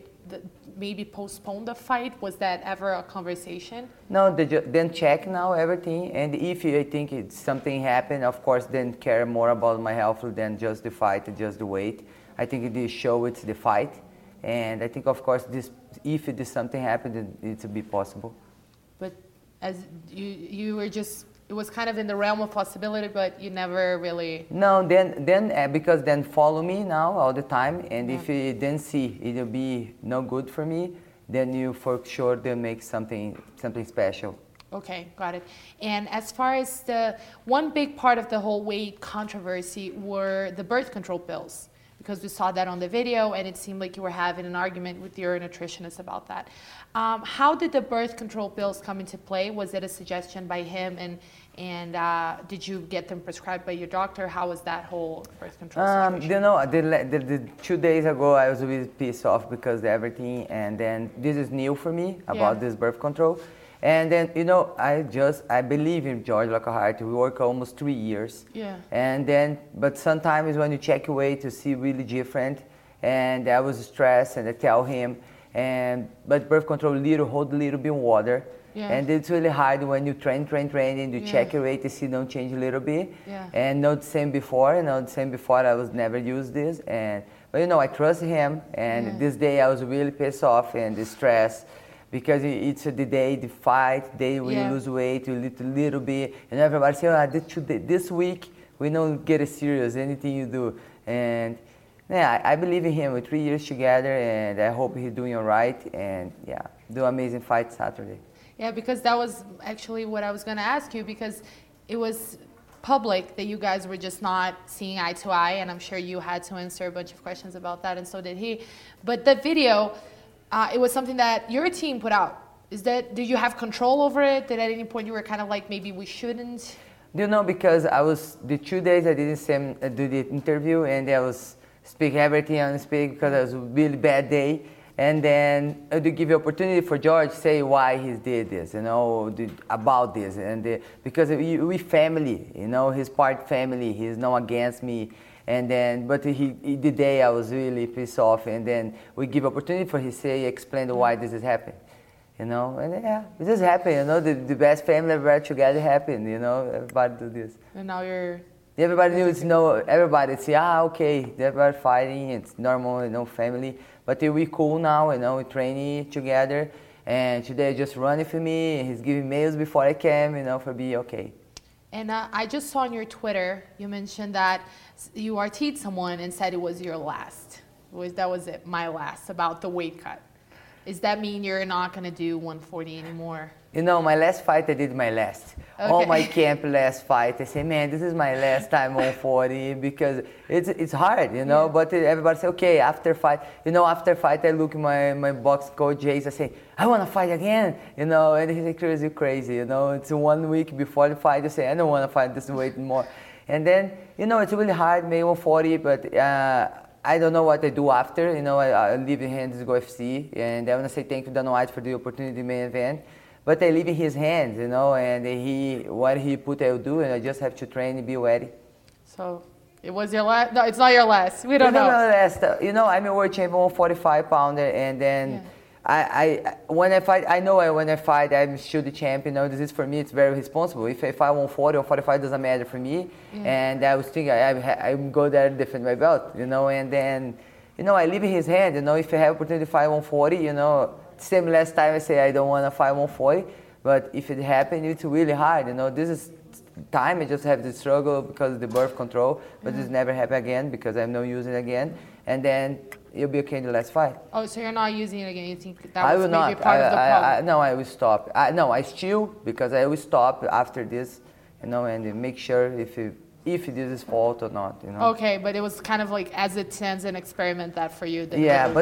maybe postpone the fight? Was that ever a conversation? No, they then check now everything, and if I think it's something happened, of course, then care more about my health than just the fight, just the weight. I think the show it's the fight, and I think of course if something happened, then it's a bit possible. But as you were just. It was kind of in the realm of possibility, but you never really... No, then because then follow me now all the time, and if you then see it'll be no good for me, then you for sure they'll make something special. Okay, got it. And as far as the one big part of the whole weight controversy were the birth control pills, because we saw that on the video, and it seemed like you were having an argument with your nutritionist about that. How did the birth control pills come into play? Was it a suggestion by him, and did you get them prescribed by your doctor? How was that whole birth control situation? The 2 days ago I was really pissed off because of everything, and then this is new for me about this birth control. And then, I believe in George Lockhart. We work almost 3 years. Yeah. And then, but sometimes when you check your weight, you see really different. And I was stressed, and I tell him, but birth control hold a little bit of water. Yeah. And it's really hard when you train, and you check your weight, you see don't change a little bit. Yeah. And not the same before, I was never used this. But I trust him, and this day I was really pissed off and stressed. Because it's the day, the fight, day when you lose weight, you lose a little bit, and everybody say, this week, we don't get it serious, anything you do. And I believe in him. We're 3 years together, and I hope he's doing all right, and do amazing fight Saturday. Yeah, because that was actually what I was going to ask you, because it was public that you guys were just not seeing eye to eye, and I'm sure you had to answer a bunch of questions about that, and so did he. But the video... it was something that your team put out. Did you have control over it? Did at any point you were kind of like, maybe we shouldn't? Because the 2 days I didn't do the interview, and I was speak everything on speak because it was a really bad day. And then to give you opportunity for George to say why he did this, about this. And because we family, he's part family, he's not against me. And then, but the day I was really pissed off, and then we give opportunity for him to explain why this has happened, and it just happened, the best family ever together happened, everybody do this. And now everybody knew everybody say, okay, everybody fighting, it's normal, family, but we cool now, we training together, and today just running for me, and he's giving mails before I came, for be okay. And I just saw on your Twitter, you mentioned that you RT'd someone and said it was your last. That was it, my last, about the weight cut. Does that mean you're not going to do 140 anymore? My last fight, I did my last. Okay. All my camp last fight, I say, man, this is my last time 140 because it's hard, but everybody say, okay, after fight, I look at my box coach, Jace, I say, I want to fight again, and he's like, crazy, it's 1 week before the fight, I say, I don't want to fight this weight anymore. And then, it's really hard, maybe 140, but I don't know what I do after. I leave in hands of UFC, and I want to say thank you, Dana White, for the opportunity to main event. But I leave in his hands, and what he put, I will do, and I just have to train and be ready. So it was your last? No, it's not your last. We don't know. I'm a world champion, 145 pounder, and then when I fight, when I fight, I'm still the champion. This is for me, it's very responsible. If I fight 140 or 45, doesn't matter for me. And I was thinking, I'm go there to defend my belt, and then, I leave in his hand. If I have opportunity to fight 140, same last time I say I don't want to fight 140, but if it happens, it's really hard. This is time. I just have to struggle because of the birth control, but this never happen again because I'm not using it again. And then it'll be okay in the last fight. Oh, so you're not using it again? You think that was maybe part of the problem? No, I will stop. I still, because I will stop after this, and make sure if this is fault or not. Okay, but it was kind of like, as it stands, an experiment that for you.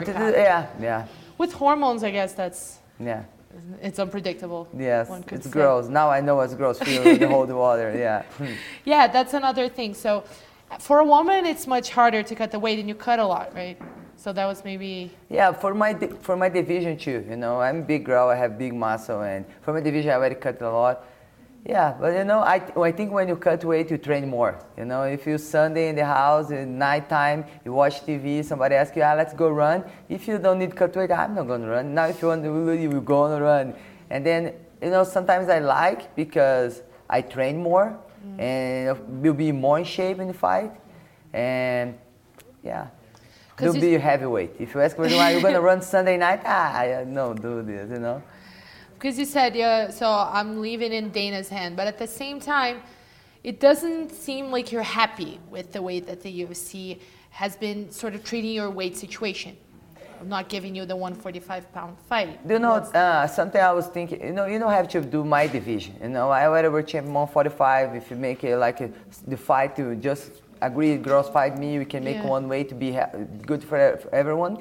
Yeah. With hormones, I guess that's. Yeah. It's unpredictable. Yes, it's gross. Now I know what's gross feel in the hold water. Yeah. Yeah, that's another thing. So, for a woman, it's much harder to cut the weight, and you cut a lot, right? So that was maybe. Yeah, for my division too. I'm a big girl. I have big muscle, and for my division, I already cut a lot. Yeah, but I think when you cut weight, you train more. If you Sunday in the house, at nighttime, you watch TV, somebody asks you, let's go run. If you don't need to cut weight, I'm not going to run. Now, if you want to run, you will go on run. And then, sometimes I like because I train more and will be more in shape in the fight. And yeah, will be heavyweight. If you ask me, are you going to run Sunday night? No, do this, Because you said, so I'm leaving in Dana's hand, but at the same time, it doesn't seem like you're happy with the way that the UFC has been sort of treating your weight situation. I'm not giving you the 145-pound fight. Something I was thinking, you don't have to do my division. I already were champion 145. If you make it the fight to just agree, girls fight me, we can make one way to be good for everyone,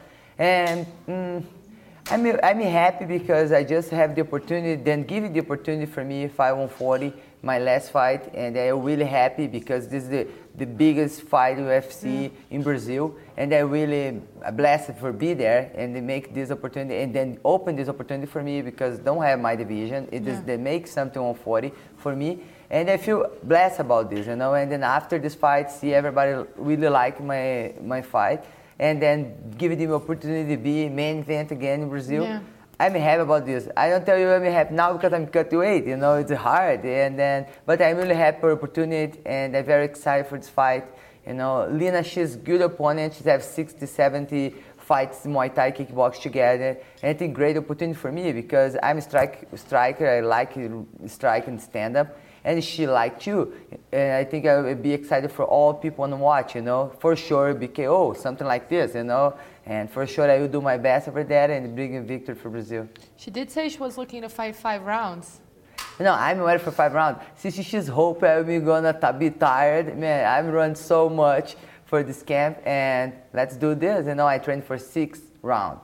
And I'm happy because I just have the opportunity, then give it the opportunity for me, fight 140, my last fight, and I'm really happy because this is the biggest fight UFC in Brazil, and I'm really blessed for be there and they make this opportunity and then open this opportunity for me because don't have my division. They make something 140 for me, and I feel blessed about this, And then after this fight, see everybody really like my fight. And then give them the opportunity to be main event again in Brazil. Yeah. I'm happy about this. I don't tell you I'm happy now because I'm cut weight. It's hard. But I'm really happy for the opportunity, and I'm very excited for this fight. Lina, she's a good opponent. She has 60, 70 fights Muay Thai, kickbox together. And I think great opportunity for me because I'm a striker. I like strike and stand up. And she liked you. And I think I would be excited for all people to watch, For sure, BKO, something like this, And for sure, I will do my best over there and bring a victory for Brazil. She did say she was looking to fight 5 rounds. No, I'm ready for 5 rounds. Since she's hoping I'm gonna be tired, man, I've run so much for this camp, and let's do this. I trained for 6 rounds.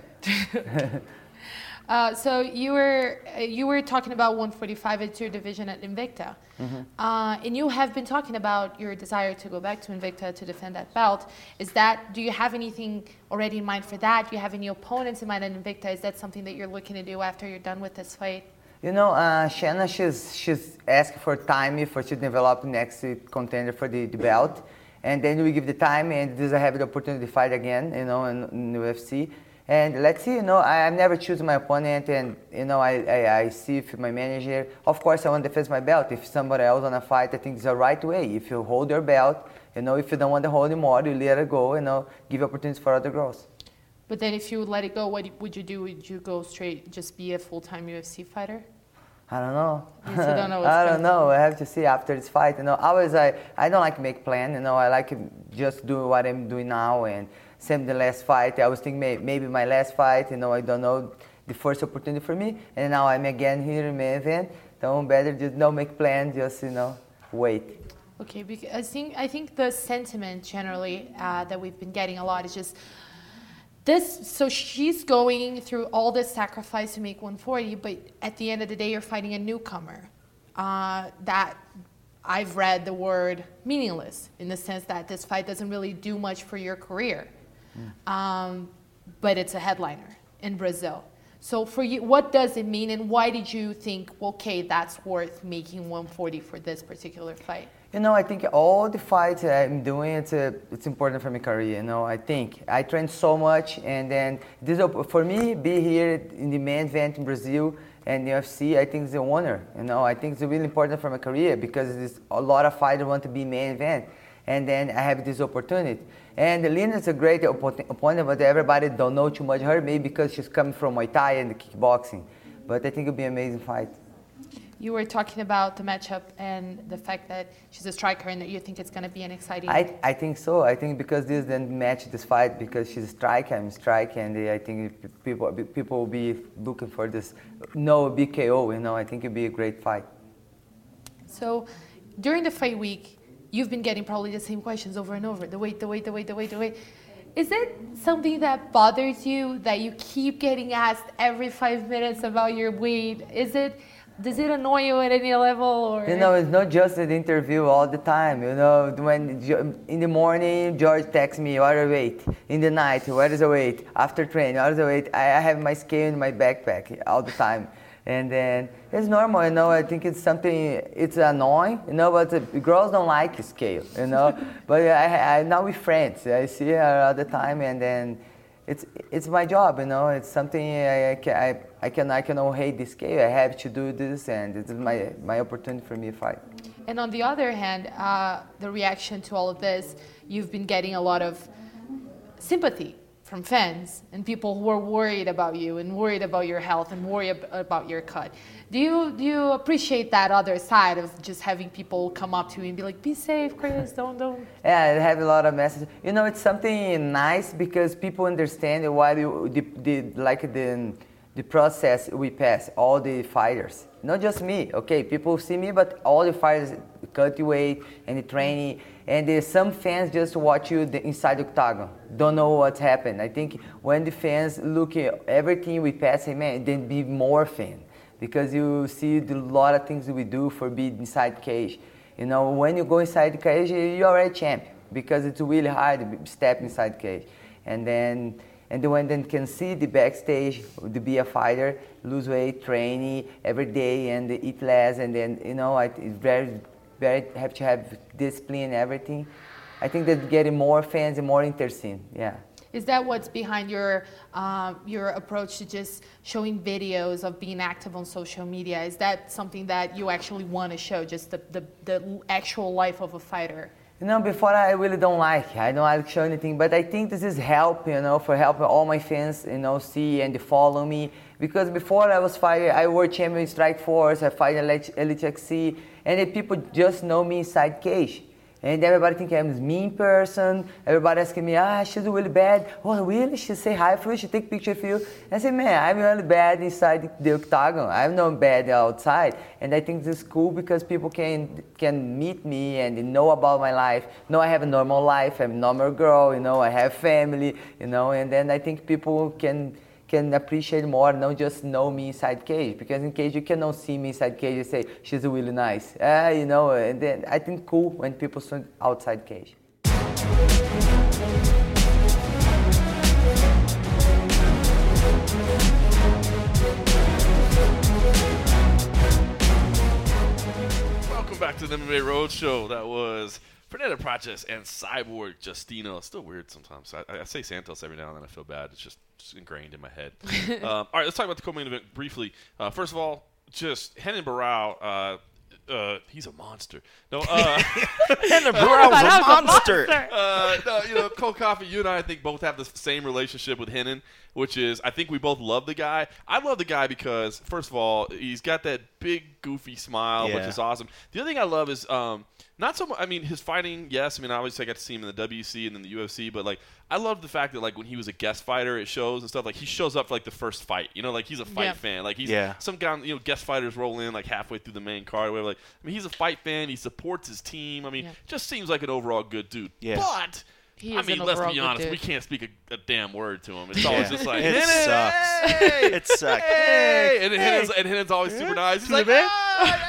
So you were talking about 145 at your division at Invicta, and you have been talking about your desire to go back to Invicta to defend that belt. Do you have anything already in mind for that? Do you have any opponents in mind at Invicta? Is that something that you're looking to do after you're done with this fight? Shanna, she's asked for time for to develop next contender for the belt, and then we give the time, and I have the opportunity to fight again, in UFC. And let's see, I've never chosen my opponent, and I see if my manager. Of course, I want to defend my belt. If somebody else want to fight, I think it's the right way. If you hold your belt, if you don't want to hold anymore, you let it go. Give opportunities for other girls. But then, if you would let it go, what would you do? Would you go straight, just be a full-time UFC fighter? I don't know. You still don't know. I don't know. I have to see after this fight. Always I don't like to make plan. I like just do what I'm doing now and. Same the last fight. I was thinking maybe my last fight, I don't know, the first opportunity for me. And now I'm again here in main event. So better just don't make plans, just, wait. Okay, because I think the sentiment generally that we've been getting a lot is just this. So she's going through all this sacrifice to make 140, but at the end of the day, you're fighting a newcomer that I've read the word meaningless in the sense that this fight doesn't really do much for your career. But it's a headliner in Brazil. So for you, what does it mean, and why did you think, okay, that's worth making 140 for this particular fight? You know, I think all the fights I'm doing, it's important for my career. You know, I think I train so much, and then this for me, be here in the main event in Brazil and the UFC, I think it's an honor. You know, I think it's really important for my career because there's a lot of fighters want to be main event, and then I have this opportunity. And Lina is a great opponent, but everybody don't know too much her, maybe because she's coming from Muay Thai and the kickboxing. But I think it'll be an amazing fight. You were talking about the matchup and the fact that she's a striker and that you think it's going to be an exciting... I think so. I think because this then match this fight because she's a striker, I'm a striker, and I think people will be looking for this big KO. You know, I think it'll be a great fight. So during the fight week, you've been getting probably the same questions over and over. The weight. Is it something that bothers you that you keep getting asked every 5 minutes about your weight? Does it annoy you at any level? Or? You know, it's not just an interview all the time. You know, when in the morning, George texts me, what is the weight? In the night, what is the weight? After training, what is the weight? I have my scale in my backpack all the time. And then it's normal, you know, I think it's something, it's annoying, you know, but girls don't like scale, you know. But I now with friends, I see her all the time, and then it's my job, you know. It's something I cannot hate the scale. I have to do this, and it's my opportunity for me to fight. And on the other hand, the reaction to all of this, you've been getting a lot of sympathy from fans and people who are worried about you and worried about your health and worried about your cut. Do you appreciate that other side of just having people come up to you and be like, be safe, Chris, don't. Yeah, I have a lot of messages. You know, it's something nice because people understand why the process we pass, all the fighters. Not just me, okay? People see me, but all the fighters cut the weight and the training. And there's some fans just watch you inside the octagon, don't know what's happened. I think when the fans look at everything we pass, man, then be more fan. Because you see a lot of things we do for being inside cage. You know, when you go inside the cage, you're already champion. Because it's really hard to step inside cage. And then when they can see the backstage, to be a fighter, lose weight, training every day, and eat less, and then, you know, it's very have to have discipline, everything. I think that's getting more fans and more interesting, yeah. Is that what's behind your approach to just showing videos of being active on social media? Is that something that you actually want to show, just the actual life of a fighter? You know, before I really don't like. I don't like to show anything, but I think this is help, you know, for helping all my fans, you know, see and follow me. Because before I was fighting, I were champion in Strikeforce, I fight Elite XC, and the people just know me inside cage. And everybody think I'm a mean person. Everybody asking me, she's really bad. Oh, really? She say hi for you? She take picture of you? I say, man, I'm really bad inside the octagon. I'm not bad outside. And I think this is cool because people can meet me and know about my life. Know I have a normal life. I'm a normal girl. You know, I have family. You know, and then I think people can appreciate more, not just know me inside cage. Because in cage, you cannot see me inside cage and say, she's really nice. You know, and then I think cool when people see outside cage. Welcome back to the MMA Roadshow. That was Fernanda Prates and Cyborg Justino. It's still weird sometimes. I say Santos every now and then. I feel bad. It's just ingrained in my head. All right, let's talk about the co-main event briefly. First of all, just Renan Barão. He's a monster. No, Renan Barão's a monster. No, you know, Cold Coffee, you and I think both have the same relationship with Renan, which is I think we both love the guy. I love the guy because, first of all, he's got that big, goofy smile, which is awesome. The other thing I love is not so much, I mean, his fighting, yes. I mean, obviously I got to see him in the WC and then the UFC, but, like, I love the fact that, like, when he was a guest fighter at shows and stuff, like, he shows up for, like, the first fight. You know, like, he's a fight fan. Like, he's some guy, you know, guest fighters roll in, like, halfway through the main card or whatever. Like, I mean, he's a fight fan. He supports his team. I mean, just seems like an overall good dude. Yeah. But I mean, let's be honest. We can't speak a damn word to him. It's always just like, it sucks. Hey! It sucks. Hey! And Renan's always super nice. He's like,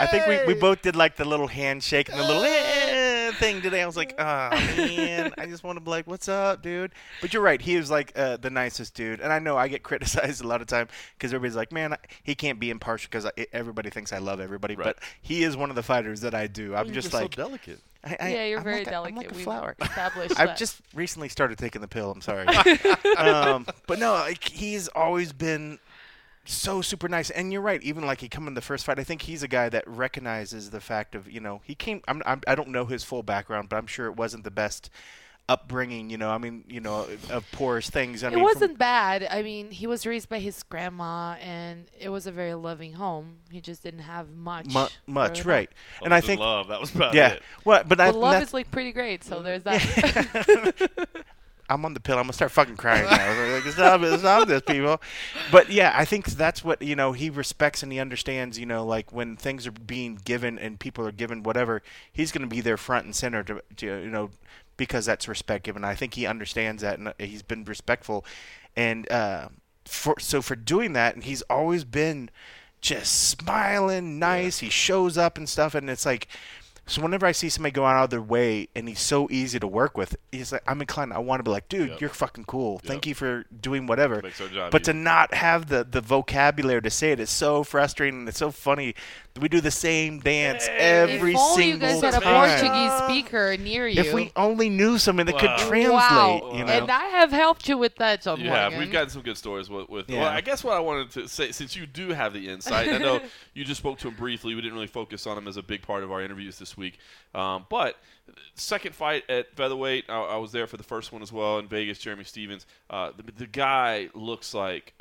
I think we both did like the little handshake and the little thing today. I was like, oh man, I just want to be like, what's up, dude? But you're right. He was like the nicest dude, and I know I get criticized a lot of time because everybody's like, man, he can't be impartial because everybody thinks I love everybody, Right. but he is one of the fighters that I do. I'm just You're like, so delicate. Yeah, you're I'm very like delicate. I'm like a We've flower. established I've that. just recently started taking the pill. I'm sorry. But no, like, he's always been so super nice. And you're right. Even like he come in the first fight, I think he's a guy that recognizes the fact of, he came. I don't know his full background, but I'm sure it wasn't the best upbringing. I mean, of poorest things. I It mean, wasn't bad. I mean, he was raised by his grandma, and it was a very loving home. He just didn't have much. much, growing up. right? And I Other than think, love. That was about yeah. it. Well, but But love is like pretty great, so there's that. I'm on the pill. I'm gonna start fucking crying now. Like, stop this, people. But yeah, I think that's what he respects and he understands. Like when things are being given and people are given whatever, he's gonna be there front and center to because that's respect given. I think he understands that and he's been respectful, and for doing that, and he's always been just smiling, nice. He shows up and stuff, and it's like. So whenever I see somebody go out of their way and he's so easy to work with, he's like, I'm inclined. I want to be like, dude, Yep. you're fucking cool. Yep. Thank you for doing whatever. Makes our job But easy. to not have the vocabulary to say it is so frustrating and it's so funny. We do the same dance every If only you single guys had a time. Portuguese speaker near you. If we only knew something that Wow. could translate, wow. you know. And I have helped you with that, John You have. Morgan. We've gotten some good stories with Yeah. well, I guess what I wanted to say, since you do have the insight, I know you just spoke to him briefly. We didn't really focus on him as a big part of our interviews this week. But second fight at featherweight, I was there for the first one as well in Vegas, Jeremy Stevens. The guy looks like,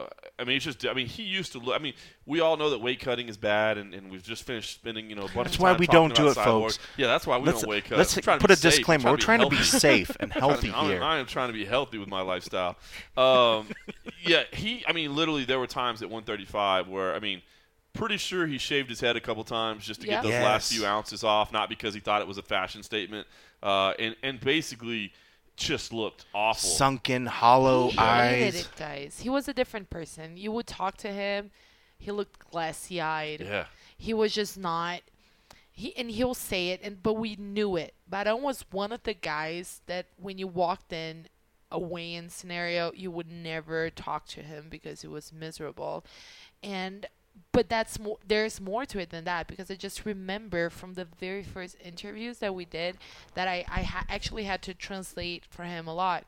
he used to look, we all know that weight cutting is bad, and we've just finished spending, a bunch of That's time why we talking don't do about it, Cyborg. folks. Yeah, that's why we don't weight cut. Let's I'm trying to put be a safe. disclaimer. We're trying to be healthy. safe and healthy here. I am trying to be healthy with my lifestyle. Literally, there were times at 135 where, pretty sure he shaved his head a couple times just to get those Yes. last few ounces off, not because he thought it was a fashion statement, and basically just looked awful. Sunken, hollow He hated eyes. it, guys. He was a different person. You would talk to him. He looked glassy-eyed. Yeah. He was just not. He'll say it, but we knew it. Barão was one of the guys that when you walked in a weigh-in scenario, you would never talk to him because he was miserable. But there's more to it than that, because I just remember from the very first interviews that we did that I actually had to translate for him a lot.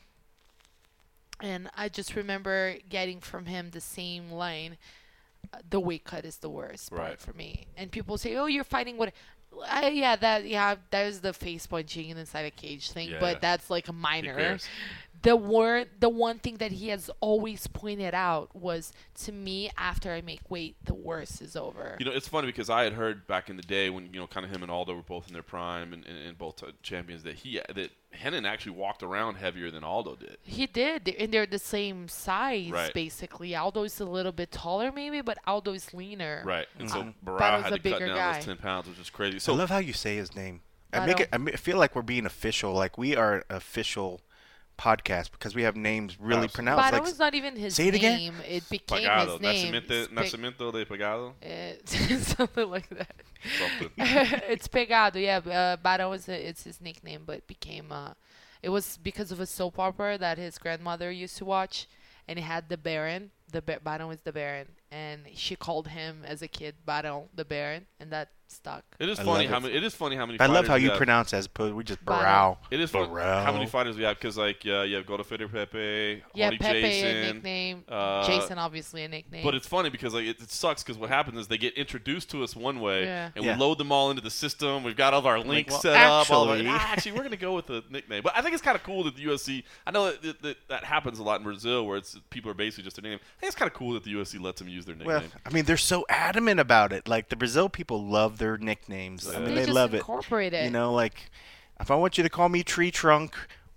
And I just remember getting from him the same line. The weight cut is the worst part Right. for me. And people say, "Oh, you're fighting what?" There's the face punching inside a cage thing, Yeah. but that's like a Who minor. cares? The one thing that he has always pointed out was, to me, after I make weight, the worst is over. It's funny because I had heard back in the day when kind of him and Aldo were both in their prime and both champions that Henin actually walked around heavier than Aldo did. He did, and they're the same size, Right. basically. Aldo is a little bit taller, maybe, but Aldo is leaner. Right. And so Barão's Barão had a to cut bigger down guy. those 10 pounds, which is crazy. I So love how you say his name. Barão. I feel like we're being official. Like we are an official podcast because we have names really Absolutely. pronounced. But Like, it was not even his say it again? name. It became Pagado. his name. Nacimiento de Pagado. Something like that. Something. It's Pegado, yeah. Barão it's his nickname, but became it was because of a soap opera that his grandmother used to watch, and it had the Baron. Barão is the Baron, and she called him as a kid Barão the Baron, and that stuck. It is I funny love how it. many. It is funny how many. I love fighters how we you have. pronounce as opposed we just Barão. Barão. It is fun Barão. how many fighters we have because you have Godofredo Pepe, Yeah, Ronnie Pepe Jason, a nickname. uh, Jason obviously a nickname. But it's funny because it sucks because what happens is they get introduced to us one way, Yeah. and Yeah. we load them all into the system. We've got all of our links well, set up. All of it. actually- Actually, we're going to go with the nickname. But I think it's kind of cool that the UFC. I know that happens a lot in Brazil where people are basically just their name. I think it's kind of cool that the UFC lets them use their nickname. Well, I mean, they're so adamant about it. Like the Brazil people love their nicknames. I mean, they they just love it. incorporate it. Like if I want you to call me Tree Trunk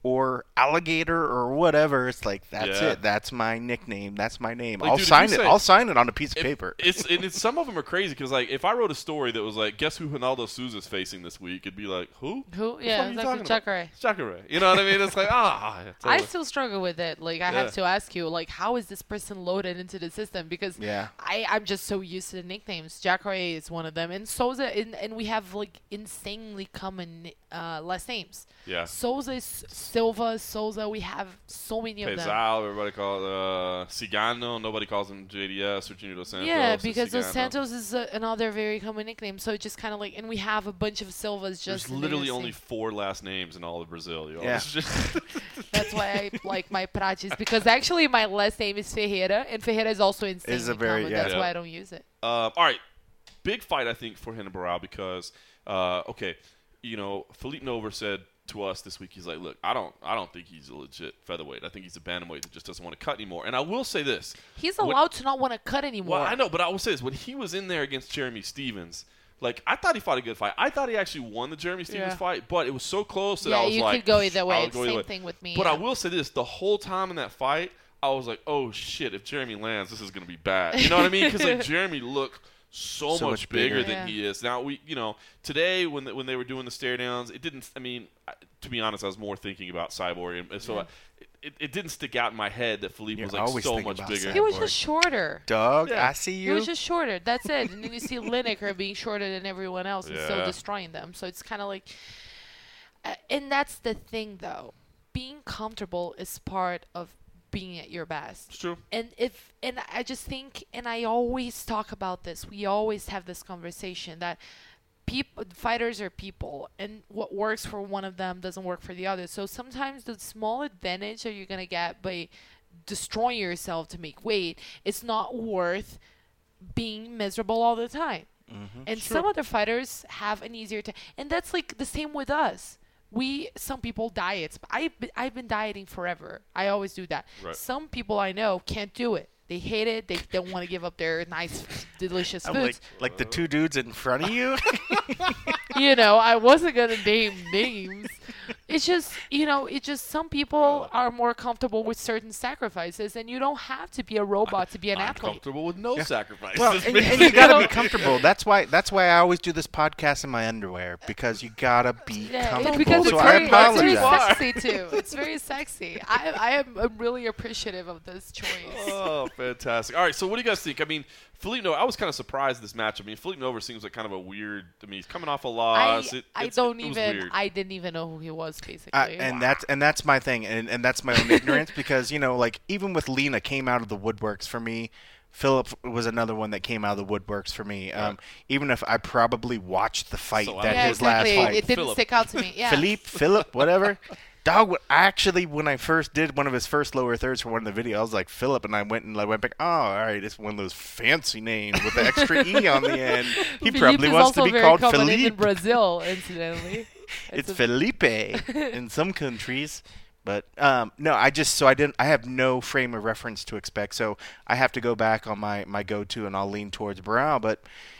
or alligator or whatever. It's like, that's Yeah. it. That's my nickname. That's my name. Like, I'll dude, if sign you it. say- I'll sign it on a piece of paper. It's some of them are crazy because like if I wrote a story that was like, guess who Ronaldo Souza's facing this week, it'd be like, who? Who? The Yeah, fuck are you exactly. talking about? Jacare. Jacare. You know what I mean? It's like I totally. still struggle with it. Like, I Yeah. have to ask you, like, how is this person loaded into the system? Because Yeah. I'm just so used to the nicknames. Jacare is one of them, and Souza, and we have like insanely common last names. Yeah. Souza is Silva, Souza. We have so many of them. Pezal, everybody calls Cigano. Nobody calls him JDS or Junior Dos Santos. Yeah, it's because Dos Cigano. Santos is another very common nickname. So it just kind of like, and we have a bunch of Silvas There's just. in literally the only same- 4 last names in all of Brazil. Yo. Yeah. It's just That's why I like my Prates, because actually my last name is Ferreira, and Ferreira is also insanely a very- common. yeah. That's Yeah. why I don't use it. all right, big fight I think for Renan Barão because okay, you know, Felipe Nover said to us this week, he's like, look, I don't think he's a legit featherweight. I think he's a bantamweight that just doesn't want to cut anymore. And I will say this. He's When- allowed to not want to cut anymore. Well, I know, but I will say this. When he was in there against Jeremy Stevens, like, I thought he fought a good fight. I thought he actually won the Jeremy Stevens Yeah. fight, but it was so close that Yeah, I was you like, could go either way. I would It's go either same way. thing with me. But yeah. I will say this. The whole time in that fight, I was like, oh, shit, if Jeremy lands, this is going to be bad. You know what I mean? Because, like, Jeremy looked so much bigger than Yeah. he is. Now, today when they were doing the stare downs, it didn't, to be honest, I was more thinking about Cyborg. And so it didn't stick out in my head that Felipe You're was, like, always so thinking much about bigger. He was Cyborg. just shorter. Dog, Yeah. I see He you. was just shorter. That's it. And then you see Lineker being shorter than everyone else and still Yeah. destroying them. So it's kind of like, and that's the thing though. Being comfortable is part of being at your best. It's true. And I just think, and I always talk about this. We always have this conversation that fighters are people, and what works for one of them doesn't work for the other. So sometimes the small advantage that you're gonna get by destroying yourself to make weight, it's not worth being miserable all the time. And some other fighters have an easier time, and that's like the same with us. Some people diet. I've been dieting forever. I always do that. Right. Some people I know can't do it. They hate it. They don't want to give up their nice, delicious I'm foods. like the two dudes in front of you. You know, I wasn't gonna name names. It's just, some people are more comfortable with certain sacrifices, and you don't have to be a robot to be an I'm athlete. comfortable with no sacrifices. Well, and you gotta be comfortable. That's why I always do this podcast in my underwear, because you gotta be Yeah, comfortable. because So it's I very apologize. sexy too. It's very sexy. I'm really appreciative of this choice. Oh, fantastic. All right, so what do you guys think? I mean, Felipe Nover, I was kind of surprised at this match. I mean, Felipe Nover seems like kind of a weird, he's coming off a loss. I didn't even know who he was, basically. And that's my thing, and that's my own ignorance, because like even with Lena came out of the woodworks for me. Philip was another one that came out of the woodworks for me. Right. Even if I probably watched the fight So that yeah, his exactly. last fight. It didn't Philip. stick out to me. Yeah. Philip, whatever. Dog, actually, when I first did one of his first lower thirds for one of the videos, I was like, Philip, and I went back, oh, all right, it's one of those fancy names with the extra E on the end. He Philippe probably is wants to also be very called common in Philippe. Brazil, incidentally. It's a- Felipe in some countries. But no, I have no frame of reference to expect, so I have to go back on my go-to, and I'll lean towards Barão. But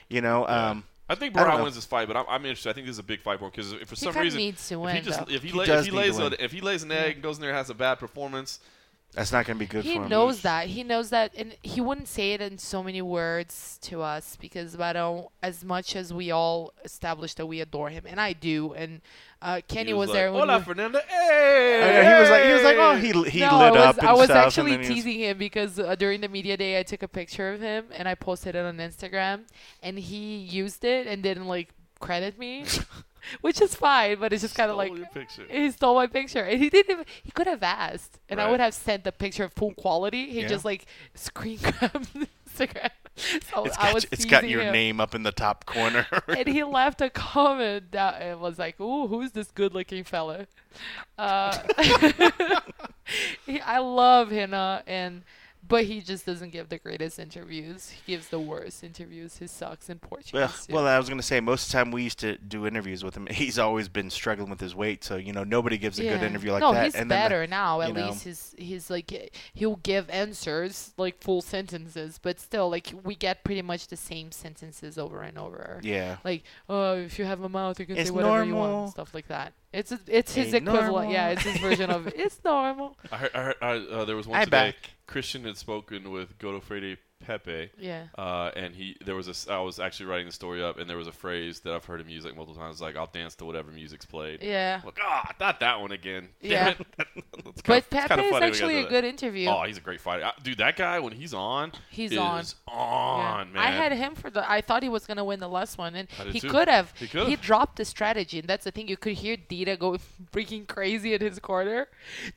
I think I don't Barão know. wins this fight, but I'm interested. I think this is a big fight for him because if for some kinda reason needs to win, though. if he does need to lays win. if he lays an egg and goes in there and has a bad performance, that's not going to be good He for him. knows that. He knows that, and he wouldn't say it in so many words to us because Barão, as much as we all established that we adore him, and I do, and Kenny he was like, there. when Hola, we- Fernando. Hey, He was like, oh, he No, lit up and I was stuff. actually and then he was- teasing him because during the media day I took a picture of him and I posted it on Instagram, and he used it and didn't credit me, which is fine, but it's just kind of Stole your picture. he stole my picture, and he didn't even, he could have asked, and I Right. would have sent the picture of full quality. He Yeah. just screen grabbed Instagram. So I was it's got teasing your him. name up in the top corner. And he left a comment that it was like, "Ooh, who's this good-looking fella?" I love Renan, But he just doesn't give the greatest interviews. He gives the worst interviews. He sucks in Portuguese. Well, I was going to say, most of the time we used to do interviews with him, he's always been struggling with his weight, so, nobody gives a good interview like no, that. He's And then better now. At you know. least he's like, he'll give answers, like full sentences, but still, like, we get pretty much the same sentences over and over. Yeah. Like, oh, if you have a mouth, you can It's say whatever you normal. want, stuff like that. It's his Ain't equivalent. normal. Yeah, it's his version of it's normal. I heard there was one I today. back. Christian had spoken with Godofrede Pepe. Yeah. And I was actually writing the story up, and there was a phrase that I've heard him use like multiple times, like "I'll dance to whatever music's played." Yeah. Like, not that one again. Yeah. Damn it. It's But kinda Pepe is funny we actually gotta a do good that. interview. Oh, he's a great fighter, dude. That guy when he's on, He's is on. on, man. I had him I thought he was gonna win the last one, and I did he too. could have. He could've. He dropped the strategy, and that's the thing. You could hear Dita go freaking crazy in his corner.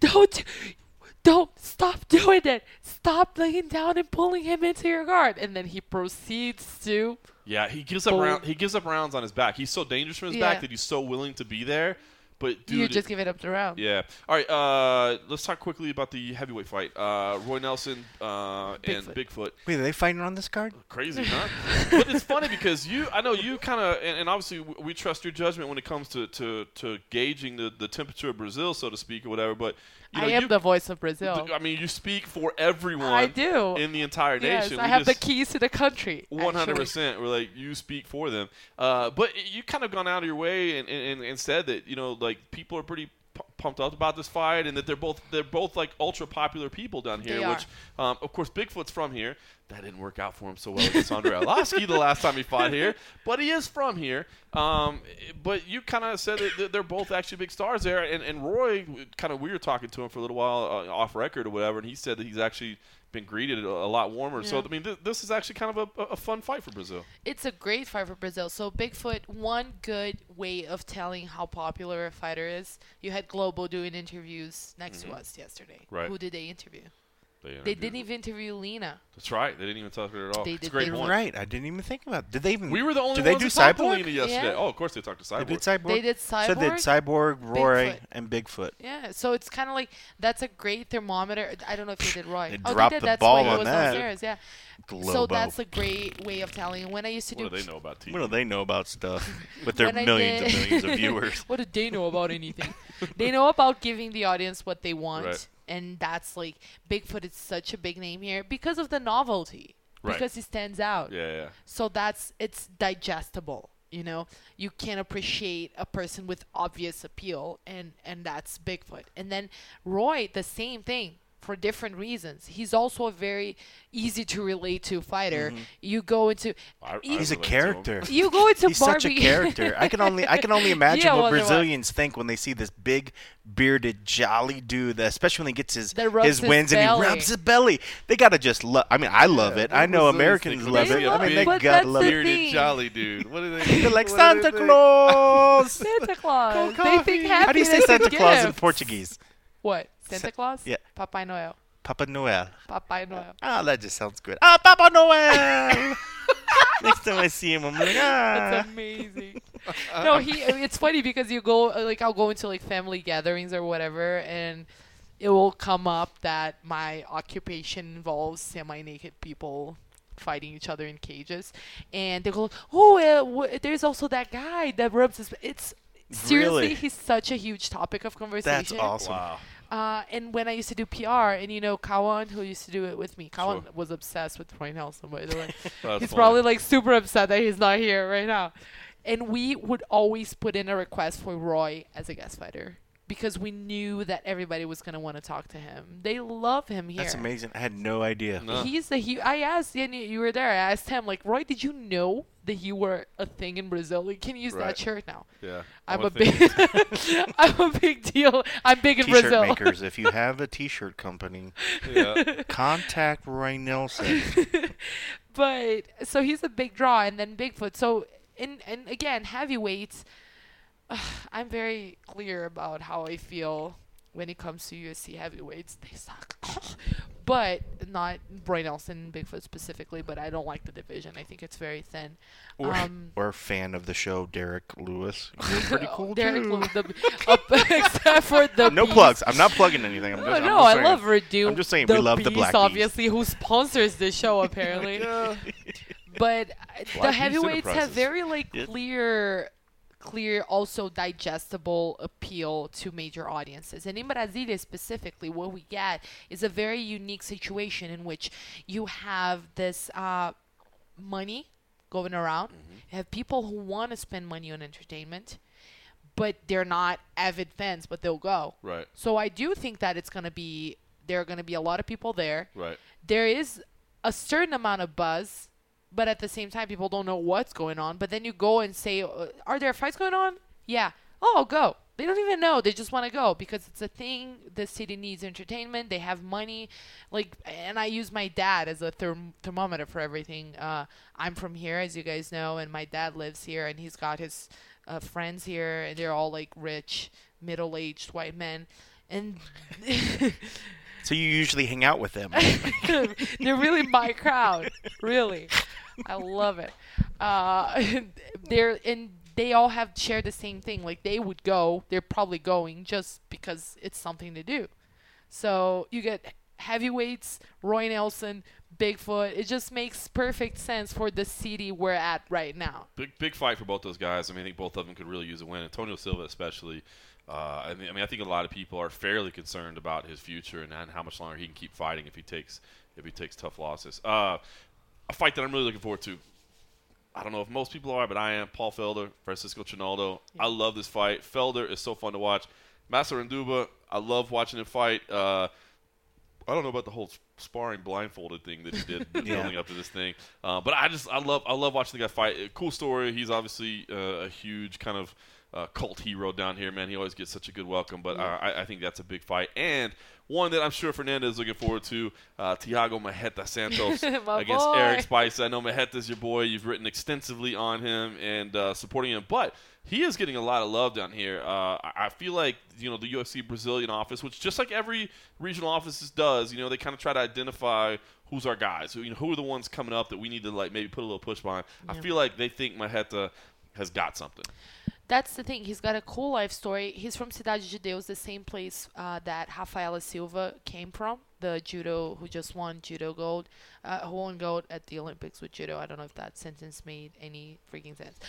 Don't stop doing it. Stop laying down and pulling him into your guard, and then he proceeds to. Yeah, he gives up Boom. He gives up rounds on his back. He's so dangerous from his Yeah. back that he's so willing to be there. But dude, You just give it up the round. yeah. All right. Let's talk quickly about the heavyweight fight. Roy Nelson and Bigfoot. Wait, are they fighting on this card? Crazy, huh? But it's funny because I know you kind of, and obviously we trust your judgment when it comes to gauging the temperature of Brazil, so to speak, or whatever. But I am the voice of Brazil. I mean, you speak for everyone. I do. In the entire Yes, nation. I have the keys to the country. 100%. We're like, you speak for them. But you kind of gone out of your way and said that, like people are pretty pumped up about this fight, and that they're both like ultra popular people down here. They which, of course, Bigfoot's from here. That didn't work out for him so well against Andre Arlovski the last time he fought here, but he is from here. But you kind of said that they're both actually big stars there, and Roy, we were talking to him for a little while off record or whatever, and he said that he's actually been greeted a lot warmer. Yeah. So I mean, this is actually kind of a fun fight for Brazil. It's a great fight for Brazil. So Bigfoot, one good way of telling how popular a fighter is, you had Globo doing interviews next to us yesterday. Right. Who did they interview? They interviewed- didn't even interview Lena. That's right. They didn't even talk to her at all. They It's a did- great they point. Right. I didn't even think about it. Did they even? We were the only did they ones do who talked to Cyborg? Lena yesterday. Yeah. Oh, of course they talked to Cyborg. They did Cyborg. They did So they did Cyborg. Cyborg, Roy, Bigfoot. and Bigfoot. Yeah, so it's kind of like that's a great thermometer. I don't know if they did Roy. They Oh, dropped they did. the That's ball why he on was that. downstairs. Yeah. Globo. So that's a great way of telling. When I used to What do, do they know about TV? What do they know about stuff with their When I millions and did- millions of viewers? what do they know about anything? They know about giving the audience what they want, Right. and that's like Bigfoot is such a big name here because of the novelty, Right. because he stands out. Yeah. So it's digestible. You can appreciate a person with obvious appeal, and that's Bigfoot. And then Roy, the same thing. For different reasons, he's also a very easy to relate to fighter. You go into He's a relate to him. character. you go into He's such a Barbie. character. I can only imagine Yeah, what wonder why. Brazilians think when they see this big, bearded, jolly dude, that, especially when he gets his That rubs his wins and he belly. rubs his belly. They gotta just love. I mean, I love it. I know Americans love They it. love I mean, it, they but gotta that's love the it. Bearded thing. jolly dude. What do they? They're like what do Santa they think? Claus. Santa Claus. Cold They coffee. think happiness How do you say is Santa Claus in gifts. Portuguese? What? Santa Claus? yeah. Papai Noel. Papa Noel. Papai Noel. Ah, that just sounds good. Ah, Papa Noel. Next time I see him, I'm like, That's amazing. No, it's funny because you go I'll go into family gatherings or whatever, and it will come up that my occupation involves semi-naked people fighting each other in cages, and they go, there's also that guy that rubs his. It's seriously, Really? he's such a huge topic of conversation. That's awesome. Wow. And when I used to do PR, and Kawan, who used to do it with me, Kawan Sure. was obsessed with Roy Nelson, by the way. That's He's funny. probably super upset that he's not here right now. And we would always put in a request for Roy as a guest fighter because we knew that everybody was going to want to talk to him. They love him here. That's amazing. I had no idea. No. I asked, and you were there, I asked him, Roy, did you know that you were a thing in Brazil? You can use Right. that shirt now. Yeah. I'm I a big, I'm a big deal. I'm big in T-shirt Brazil. makers, if you have a T-shirt company, Yeah. contact Roy Nelson. But so he's a big draw, and then Bigfoot. So and again, heavyweights. I'm very clear about how I feel when it comes to UFC heavyweights. They suck. but not Roy Nelson and Bigfoot specifically. But I don't like the division. I think it's very thin. Or fan of the show, Derek Lewis. You're pretty cool Derek too. Lewis, except for the No Beast. plugs. I'm not plugging anything. I'm just, I'm just I saying. love Redu. I'm just saying the we love the Beast, Black Beast. obviously, who sponsors the show apparently. But the Beast heavyweights have Enterprises. very like Yeah. clear, also digestible appeal to major audiences. And in Brasilia specifically, what we get is a very unique situation in which you have this money going around. You have people who want to spend money on entertainment, but they're not avid fans, but they'll go. Right. So I do think that there are going to be a lot of people there. Right. There is a certain amount of buzz, but at the same time, people don't know what's going on. But then you go and say, are there fights going on? Yeah. Oh, I'll go. They don't even know. They just want to go because it's a thing. The city needs entertainment. They have money. And I use my dad as a thermometer for everything. I'm from here, as you guys know, and my dad lives here, and he's got his friends here, and they're all like rich, middle-aged white men. And So you usually hang out with them. they're really my crowd. Really. I love it. They all have shared the same thing. Like they would go, they're probably going just because it's something to do. So you get heavyweights, Roy Nelson, Bigfoot. It just makes perfect sense for the city we're at right now. Big fight for both those guys. I mean, I think both of them could really use a win. Antonio Silva especially. I think a lot of people are fairly concerned about his future and how much longer he can keep fighting if he takes tough losses. A fight that I'm really looking forward to. I don't know if most people are, but I am. Paul Felder, Francisco Trinaldo. Yeah. I love this fight. Felder is so fun to watch. Massaranduba, I love watching him fight. I don't know about the whole sparring blindfolded thing that he did building up to this thing, but I love watching the guy fight. Cool story. He's obviously a huge kind of cult hero down here, man. He always gets such a good welcome, but I think that's a big fight. And one that I'm sure Fernandez is looking forward to, Thiago Marreta Santos against boy. Eric Spice. I know Marreta's your boy. You've written extensively on him and supporting him, but he is getting a lot of love down here. I feel like, the UFC Brazilian office, which just like every regional office does, they kind of try to identify who's our guys, who are the ones coming up that we need to maybe put a little push behind. Yeah. I feel like they think Marreta has got something. That's the thing. He's got a cool life story. He's from Cidade de Deus, the same place that Rafaela Silva came from, the judo who just won judo gold, who won gold at the Olympics with judo. I don't know if that sentence made any freaking sense.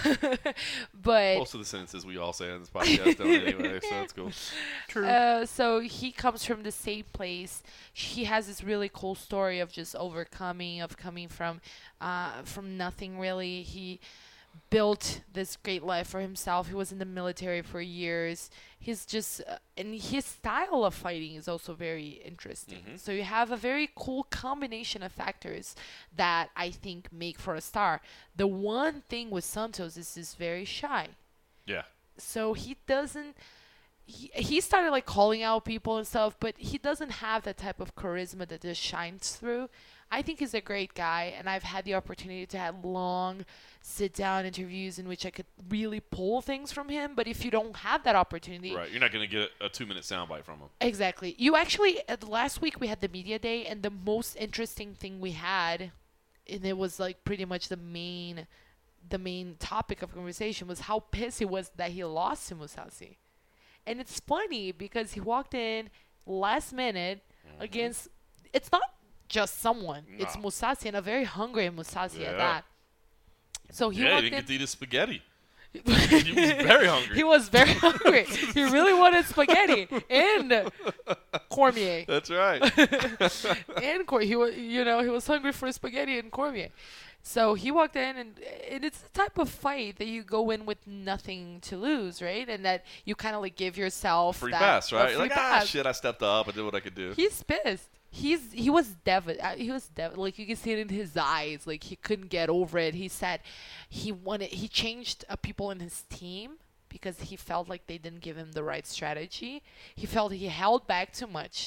But most of the sentences we all say on this podcast don't anyway, so that's cool. True. So he comes from the same place. He has this really cool story of just coming from nothing really. He built this great life for himself. He was in the military for years. He's just and his style of fighting is also very interesting. Mm-hmm. So you have a very cool combination of factors that I think make for a star. The one thing with Santos is he's very shy. Yeah. So he doesn't he started like calling out people and stuff, but he doesn't have that type of charisma that just shines through. I think he's a great guy, and I've had the opportunity to have long sit-down interviews in which I could really pull things from him. But if you don't have that opportunity... Right, you're not going to get a 2-minute soundbite from him. Exactly. You actually, last week we had the media day, and the most interesting thing we had, and it was like pretty much the main topic of conversation, was how pissed he was that he lost to Mousasi. And it's funny because he walked in last minute against... It's not just someone. No. It's Mousasi, and a very hungry Mousasi at that. So he didn't get to eat his spaghetti. He was very hungry. He was very hungry. He really wanted spaghetti and Cormier. That's right. And he was hungry for spaghetti and Cormier. So he walked in, and it's the type of fight that you go in with nothing to lose, right? And that you kind of like give yourself free pass, right? Free like, pass. Shit, I stepped up. I did what I could do. He's pissed. He was devastated. Like you can see it in his eyes. Like he couldn't get over it. He said he changed people in his team because he felt like they didn't give him the right strategy. He felt he held back too much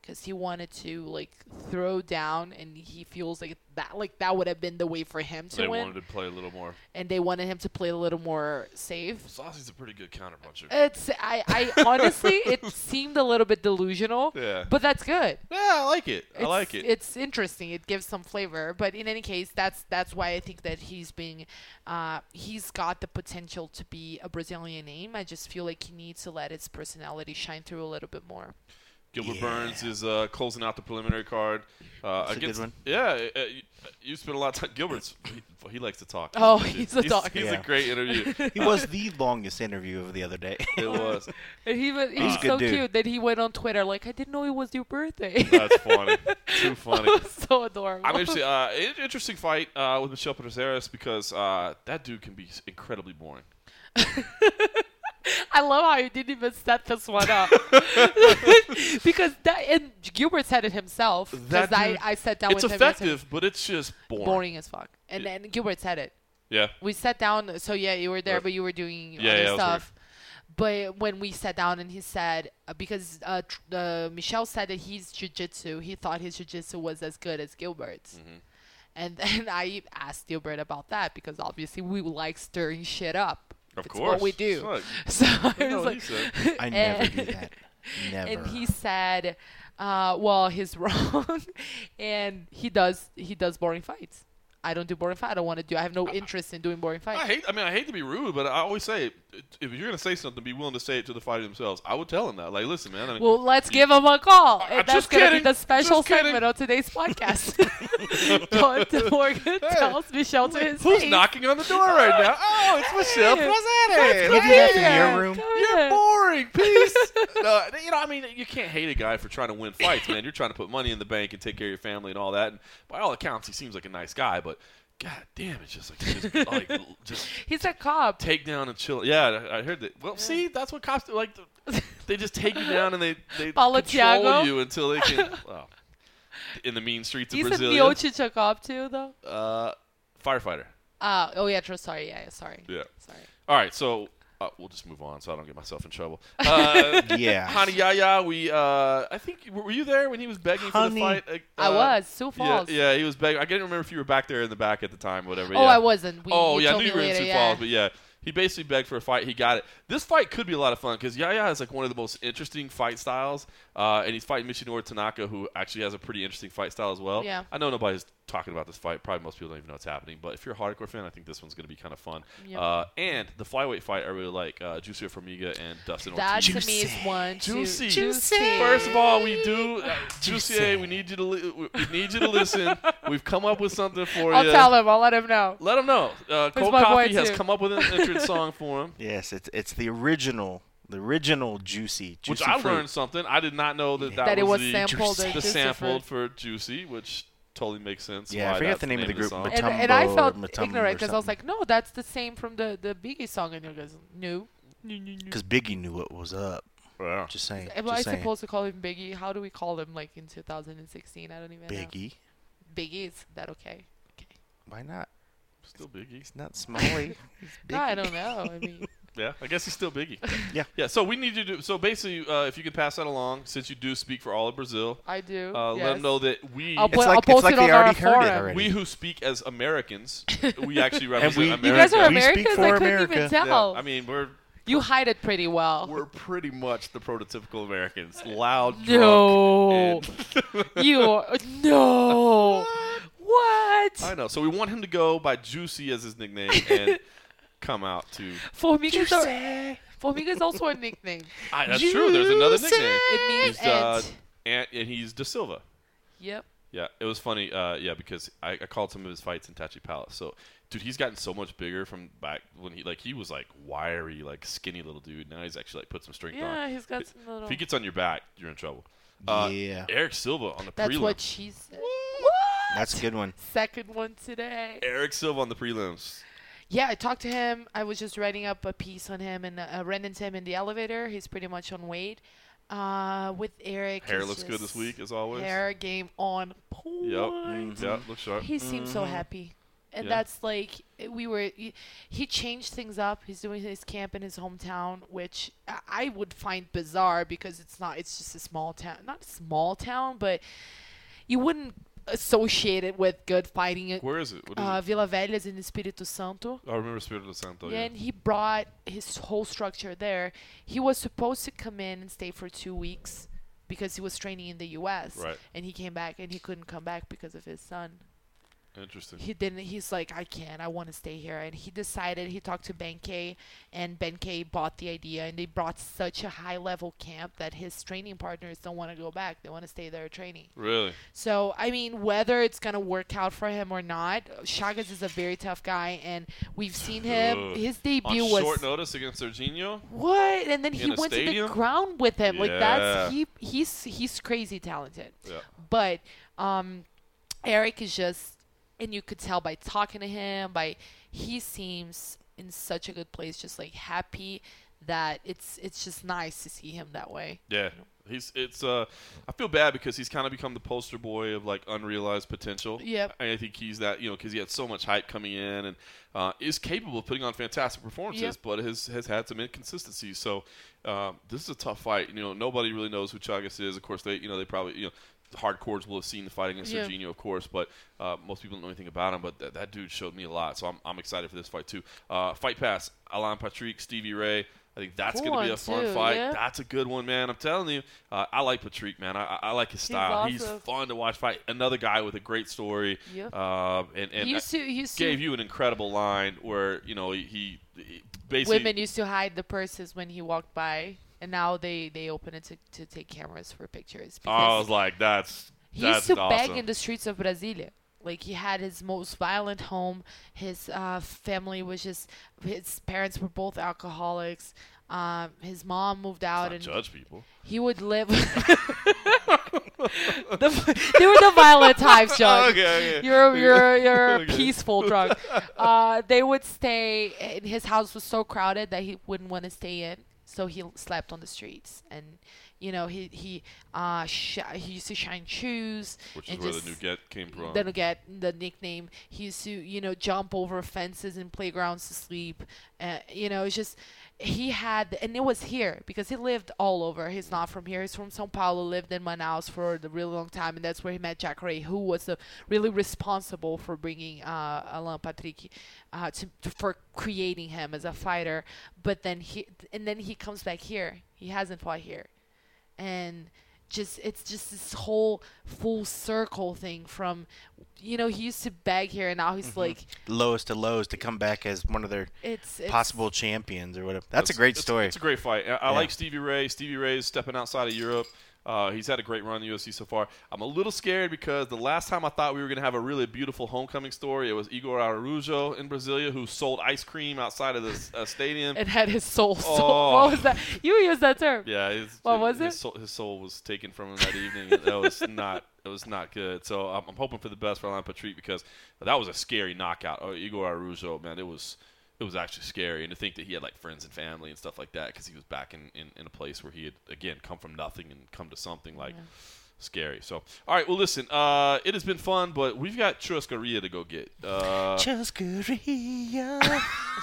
because he wanted to like throw down, and he feels like that would have been the way for him to They win. wanted to play a little more. And they wanted him to play a little more safe. Saucy's a pretty good counterpuncher. I honestly, it seemed a little bit delusional. Yeah. But that's good. Yeah, I like it. I like it. It's interesting. It gives some flavor. But in any case, that's why I think that he's got the potential to be a Brazilian name. I just feel like he needs to let his personality shine through a little bit more. Gilbert Burns is closing out the preliminary card. That's Against, a good one. Yeah, you spent a lot of time. Gilbert's, he likes to talk. Oh, he's a talker. He's Yeah. a great interview. He was the longest interview of the other day. It was. And he's He's a good so dude. cute that he went on Twitter like, I didn't know it was your birthday. That's funny. Too funny. So adorable. I'm actually interesting fight with Michel Prazeres because that dude can be incredibly boring. I love how you didn't even set this one up. Because and Gilbert said it himself. Because That dude- I sat down It's with him. and said, effective, but it's just boring. boring as fuck. And then Gilbert said it. Yeah. We sat down. So yeah, you were there, Right. but you were doing Yeah, other I was stuff. But when we sat down and he said, because Michel said that his jiu-jitsu, he thought his jiu-jitsu was as good as Gilbert's. Mm-hmm. And then I asked Gilbert about that because obviously we like stirring shit up. Of It's course. what we do. Fuck. So I You know was what like, he said. I never And- do that. Never. and he said, well, he's wrong, and he does boring fights. I don't do boring fights. I don't want to do. I have no interest in doing boring fights. I hate to be rude, but I always say, if you're gonna say something, be willing to say it to the fighter themselves. I would tell him that. Like, listen, man. I mean, Well, let's give him a call. I'm And that's just going to be kidding. the special Just kidding. segment of today's podcast. Morgan tells Michelle to his who's face. knocking on the door right now? Oh, it's Michelle Hey, Prazeres. You do that from Yeah. your room? Come You're here. boring. Peace. No, I mean, you can't hate a guy for trying to win fights, man. You're trying to put money in the bank and take care of your family and all that. And by all accounts, he seems like a nice guy, but god damn, it's just just He's a cop. take down and chill. Yeah, I heard that. Well, see, that's what cops do. Like, they just take you down and they Paulo control Thiago. you until they can. Well, in the mean streets of He's a Brasilia. Miocic a cop too, though. Firefighter. Oh yeah, sorry. Yeah, sorry. Yeah. Sorry. All right, so we'll just move on so I don't get myself in trouble. Yeah. Hani Yaya, I think, were you there when he was begging for the Honey. fight? I was. Sioux Yeah, Falls. yeah, he was begging. I can't remember if you were back there in the back at the time or whatever. Oh, yeah. I wasn't. I told knew me you were in later, Sioux yeah. Falls, but yeah. He basically begged for a fight. He got it. This fight could be a lot of fun because Yaya is like one of the most interesting fight styles, and he's fighting Michinori Tanaka, who actually has a pretty interesting fight style as well. Yeah. I know nobody's talking about this fight. Probably most people don't even know what's happening. But if you're a hardcore fan, I think this one's going to be kind of fun. Yep. And the flyweight fight, I really like Juicio Formiga and Dustin That Ortiz. to me is one. Juicy. Juicy. First of all, we do, Juicy. We need you to we need you to listen. We've come up with something for I'll you. tell him. I'll let him know. Let him know. Cole my boy, Coffee has too. come up with an entrance song for him. Yes, it's the original Juicy. Which Juicy I fruit. learned something. I did not know that That it was the, sampled the or Juicy sampled Fruit. for Juicy, which totally makes sense. Yeah, I why forget that's the name of the group, song. but And I Matumbo felt or Matumbo ignorant or because I was something. like, no, that's the same from the Biggie song. And he goes, no. Because Biggie knew what was up. Yeah. Just saying. Am I Just saying. supposed to call him Biggie? How do we call him like in 2016? I don't even know. Biggie? Biggie, is that okay? Why not? Still Biggie. He's not Smalley. He's Biggie. No, I don't know. I mean, Yeah, I guess he's still Biggie. Yeah. Yeah, so we need you to so basically, if you could pass that along, since you do speak for all of Brazil, I do. let yes. them know that we, I'll It's put- like, I'll it's post like it they on our already heard it forum. already. we who speak as Americans, we actually represent we- America. You guys are We speak Americans? for I couldn't America. even tell. Yeah, I mean, we're You hide it pretty well. pretty much the prototypical Americans. Loud, No. drunk, and You no. What? I know. So we want him to go by Juicy as his nickname and come out to. Formiga is also a nickname. That's true. There's another nickname. It means He's ant. and he's Da Silva. Yep. Yeah, it was funny. Yeah, because I called some of his fights in Tachi Palace. So, dude, he's gotten so much bigger from back when he was like wiry, like skinny little dude. Now he's actually like put some strength Yeah, on. he's got some little. If he gets on your back, you're in trouble. Yeah. Eric Silva on the That's prelims. what she said. That's a good one. Second one today. Eric Silva on the prelims. Yeah, I talked to him. I was just writing up a piece on him and ran into him in the elevator. He's pretty much on weight. With Eric. Hair it's looks good this just week as always. Hair game on point. Yep. Yep. Looks sharp. He seems so happy. And Yeah. that's like he changed things up. He's doing his camp in his hometown, which I would find bizarre because it's just a small town. Not a small town, but you wouldn't associate it with good fighting. Where is it? What is it? Vila Velha is in Espírito Santo. I remember Espírito Santo. Yeah, Yeah. and he brought his whole structure there. He was supposed to come in and stay for 2 weeks because he was training in the U.S. Right. And he came back, and he couldn't come back because of his son. Interesting. He didn't. He's like, I can't. I want to stay here. And he decided. He talked to Benkei, and Benkei bought the idea. And they brought such a high-level camp that his training partners don't want to go back. They want to stay there training. Really? So I mean, whether it's gonna work out for him or not, Chagas is a very tough guy, and we've seen him. Ugh. His debut On was short notice against Serginho? what, and then he In a went to stadium? the ground with him. Like that's Yeah. he's crazy talented. Yeah. But Eric is just, and you could tell by talking to him, he seems in such a good place, just like happy that it's just nice to see him that way. Yeah. I feel bad because he's kind of become the poster boy of like unrealized potential. Yep. And I think he's that, because he had so much hype coming in and is capable of putting on fantastic performances, Yep. but has had some inconsistencies. So this is a tough fight. Nobody really knows who Chagas is. Of course, they probably, the hardcores will have seen the fight against Yeah. Serginho, of course, but most people don't know anything about him. But that dude showed me a lot, so I'm excited for this fight too. Fight Pass, Alan Patrick, Stevie Ray. I think that's Cool going to be a one, fun too, fight. yeah. That's a good one, man. I'm telling you. I like Patrick, man. I like his style. He's awesome. fun to watch fight. Another guy with a great story. Yep. And He used to gave you an incredible line where, he basically. women used to hide the purses when he walked by, and now they open it to take cameras for pictures. I was like, that's He used to awesome. beg in the streets of Brasilia. Like, he had his most violent home. His family was just, his parents were both alcoholics. His mom moved out, Let's and not judge people. he would live. They were the violent times, John. Okay. You're a Okay. peaceful drunk. They would stay, and his house was so crowded that he wouldn't want to stay in, so he slept on the streets. And he used to shine shoes, Which is and where just the Nugget came from. then get the nickname. He used to jump over fences and playgrounds to sleep. It's just he had, and it was here because he lived all over. He's not from here. He's from São Paulo. Lived in Manaus for a really long time, and that's where he met Jack Ray, who was really responsible for bringing Alan Patrick for creating him as a fighter. But then he comes back here. He hasn't fought here, and it's just this whole full circle thing from, he used to beg here, and now he's like lowest to lows to come back as one of their it's possible champions or whatever. That's a great story. It's a great fight. I like Stevie Ray. Stevie Ray is stepping outside of Europe. He's had a great run in the UFC so far. I'm a little scared because the last time I thought we were going to have a really beautiful homecoming story, it was Igor Araújo in Brasilia who sold ice cream outside of the stadium. It had his soul. Oh. What was that? You used that term. Yeah, What was it? His soul was taken from him that evening. It was not good. So I'm hoping for the best for Alan Patrick because that was a scary knockout. Igor Araújo, man, it was actually scary. And to think that he had like friends and family and stuff like that because he was back in a place where he had, again, come from nothing and come to something like scary. So, all right, well, listen, it has been fun, but we've got Churrascaria to go get. Churrascaria.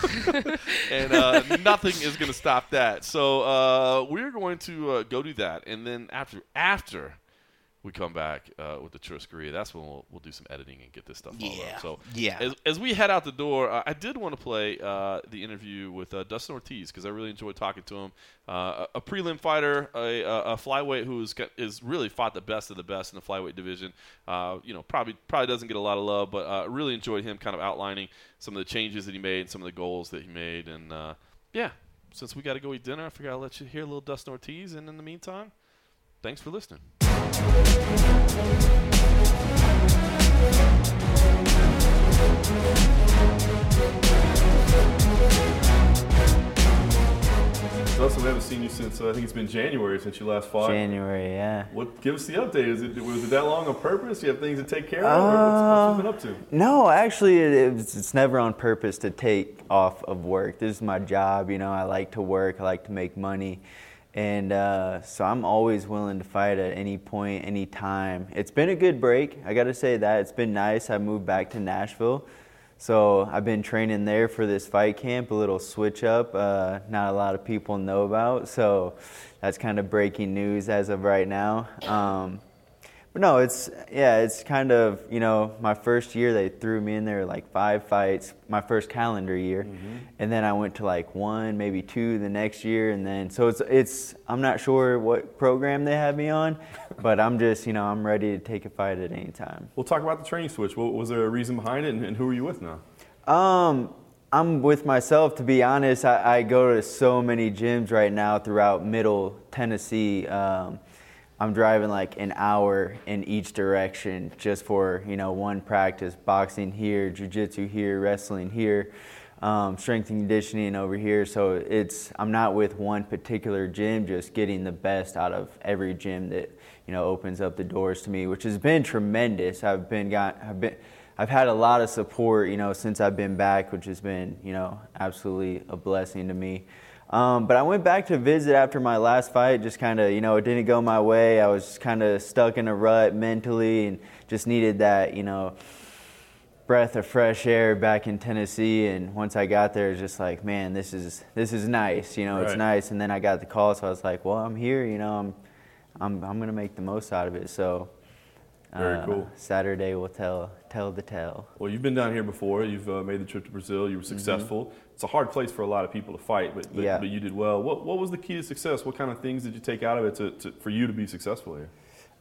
And nothing is going to stop that. So we're going to go do that. And then after we come back with the Churrascaria, that's when we'll do some editing and get this stuff all up. So as we head out the door, I did want to play the interview with Dustin Ortiz because I really enjoyed talking to him. A prelim fighter, a flyweight who is really fought the best of the best in the flyweight division. Probably doesn't get a lot of love, but really enjoyed him kind of outlining some of the changes that he made and some of the goals that he made. And since we got to go eat dinner, I figured I'll let you hear a little Dustin Ortiz. And in the meantime, thanks for listening. Dustin, we haven't seen you since I think it's been January since you last fought. January, yeah. Give us the update. Was it that long on purpose? You have things to take care of? What's you been up to? No, actually, it's never on purpose to take off of work. This is my job. I like to work. I like to make money. And so I'm always willing to fight at any point, any time. It's been a good break. I got to say that. It's been nice. I moved back to Nashville. So I've been training there for this fight camp, a little switch up, not a lot of people know about. So that's kind of breaking news as of right now. But no, it's kind of, my first year they threw me in there like 5 fights, my first calendar year. And then I went to like 1, maybe 2 the next year. And then, so it's I'm not sure what program they have me on, but I'm just, I'm ready to take a fight at any time. We'll talk about the training switch. Was there a reason behind it, and who are you with now? I'm with myself, to be honest. I go to so many gyms right now throughout Middle Tennessee. I'm driving like an hour in each direction just for, one practice. Boxing here, jiu-jitsu here, wrestling here, strength and conditioning over here. So I'm not with one particular gym, just getting the best out of every gym that, opens up the doors to me, which has been tremendous. I've had a lot of support, since I've been back, which has been, absolutely a blessing to me. But I went back to visit after my last fight, just kind of, it didn't go my way. I was kind of stuck in a rut mentally and just needed that, breath of fresh air back in Tennessee. And once I got there, it was just like, man, this is nice, Right. It's nice. And then I got the call, so I was like, well, I'm here, I'm going to make the most out of it. So Very cool. Saturday will tell the tale. Well, you've been down here before. You've made the trip to Brazil. You were successful. It's a hard place for a lot of people to fight, but you did well. What was the key to success? What kind of things did you take out of it for you to be successful here?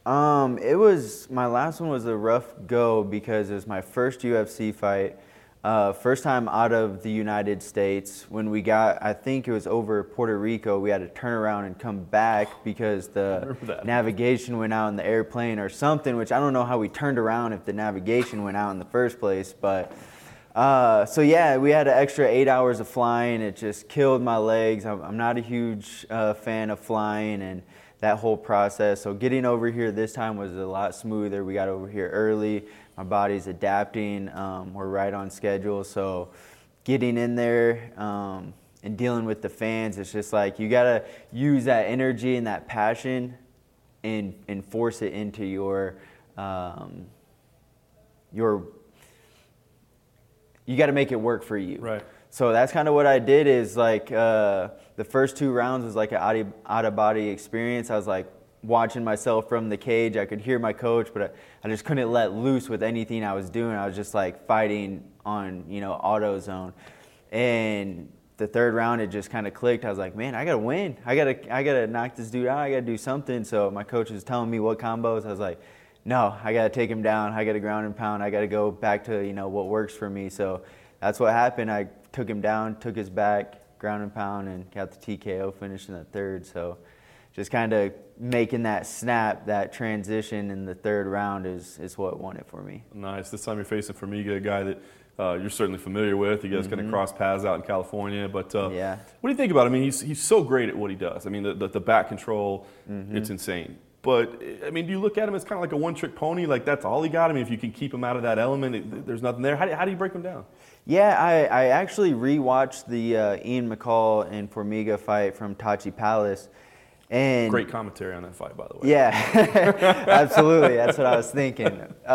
My last one was a rough go because it was my first UFC fight. First time out of the United States. When we got, I think it was over Puerto Rico, we had to turn around and come back because the navigation went out in the airplane or something, which I don't know how we turned around if the navigation went out in the first place. But we had an extra 8 hours of flying. It just killed my legs. I'm not a huge fan of flying and that whole process. So getting over here this time was a lot smoother. We got over here early. My body's adapting. We're right on schedule. So getting in there and dealing with the fans, it's just like you got to use that energy and that passion and force it into your you got to make it work for you. Right. So that's kind of what I did is like the first 2 rounds was like an out-of-body experience. I was like watching myself from the cage. I could hear my coach, but I just couldn't let loose with anything I was doing. I was just like fighting on, auto zone. And the 3rd round, it just kind of clicked. I was like, man, I got to win. I got to knock this dude out. I got to do something. So my coach was telling me what combos. I was like, no, I got to take him down. I got to ground and pound. I got to go back to, what works for me. So that's what happened. I took him down, took his back, ground and pound, and got the TKO finish in the 3rd. So just kind of making that snap, that transition in the 3rd round is what won it for me. Nice. This time you're facing Formiga, a guy that you're certainly familiar with. You guys kind of cross paths out in California. But what do you think about him? I mean, he's so great at what he does. I mean, the back control, it's insane. But, I mean, do you look at him as kind of like a one-trick pony? Like, that's all he got? I mean, if you can keep him out of that element, there's nothing there. How do you break him down? Yeah, I actually rewatched the Ian McCall and Formiga fight from Tachi Palace. And great commentary on that fight, by the way. Yeah, absolutely. That's what I was thinking.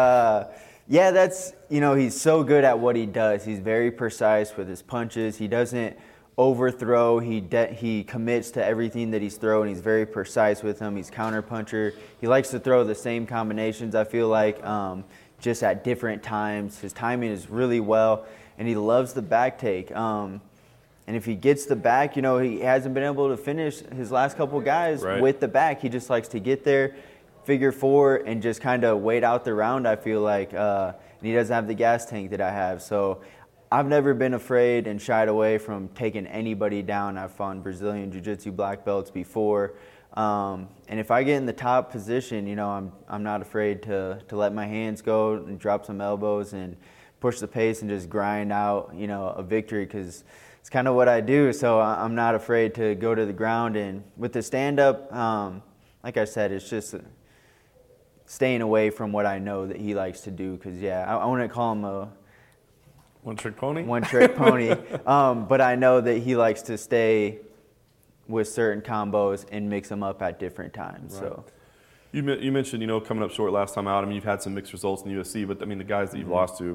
That's, he's so good at what he does. He's very precise with his punches. He doesn't overthrow. He commits to everything that he's throwing. He's very precise with them. He's counterpuncher. He likes to throw the same combinations, I feel like, just at different times. His timing is really well, and he loves the back take. And if he gets the back, he hasn't been able to finish his last couple guys with the back. He just likes to get there, figure 4, and just kind of wait out the round, I feel like. And he doesn't have the gas tank that I have. So I've never been afraid and shied away from taking anybody down. I've fought Brazilian Jiu-Jitsu black belts before. And if I get in the top position, I'm not afraid to let my hands go and drop some elbows and push the pace and just grind out, a victory, because it's kind of what I do. So I'm not afraid to go to the ground. And with the stand-up, like I said, it's just staying away from what I know that he likes to do. Because, I wouldn't call him a one-trick pony? One-trick pony. But I know that he likes to stay with certain combos and mix them up at different times. Right. So you mentioned, coming up short last time out. I mean, you've had some mixed results in the UFC, but I mean, the guys that you've lost to,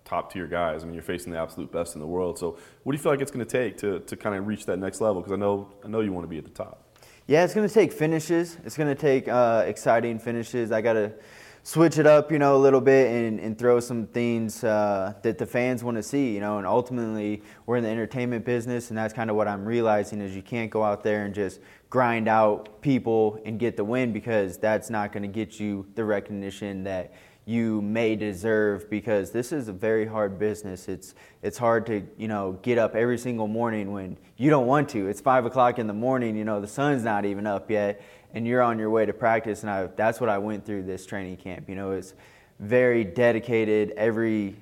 top tier guys. I mean, you're facing the absolute best in the world. So what do you feel like it's going to take to kind of reach that next level? Because I know you want to be at the top. Yeah, it's going to take finishes. It's going to take exciting finishes. I got to switch it up, a little bit and throw some things that the fans want to see, and ultimately we're in the entertainment business, and that's kind of what I'm realizing is you can't go out there and just grind out people and get the win, because that's not going to get you the recognition that you may deserve, because this is a very hard business. It's hard to, get up every single morning when you don't want to. It's 5 o'clock in the morning, the sun's not even up yet, and you're on your way to practice. And that's what I went through this training camp. It's very dedicated. Every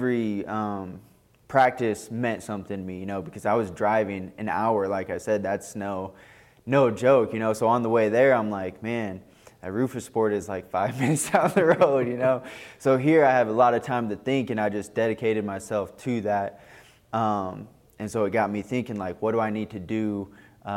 practice meant something to me, because I was driving an hour. Like I said, that's no joke, So on the way there, I'm like, man, at Roufusport is like 5 minutes down the road, So here I have a lot of time to think, and I just dedicated myself to that. And so it got me thinking, like, what do I need to do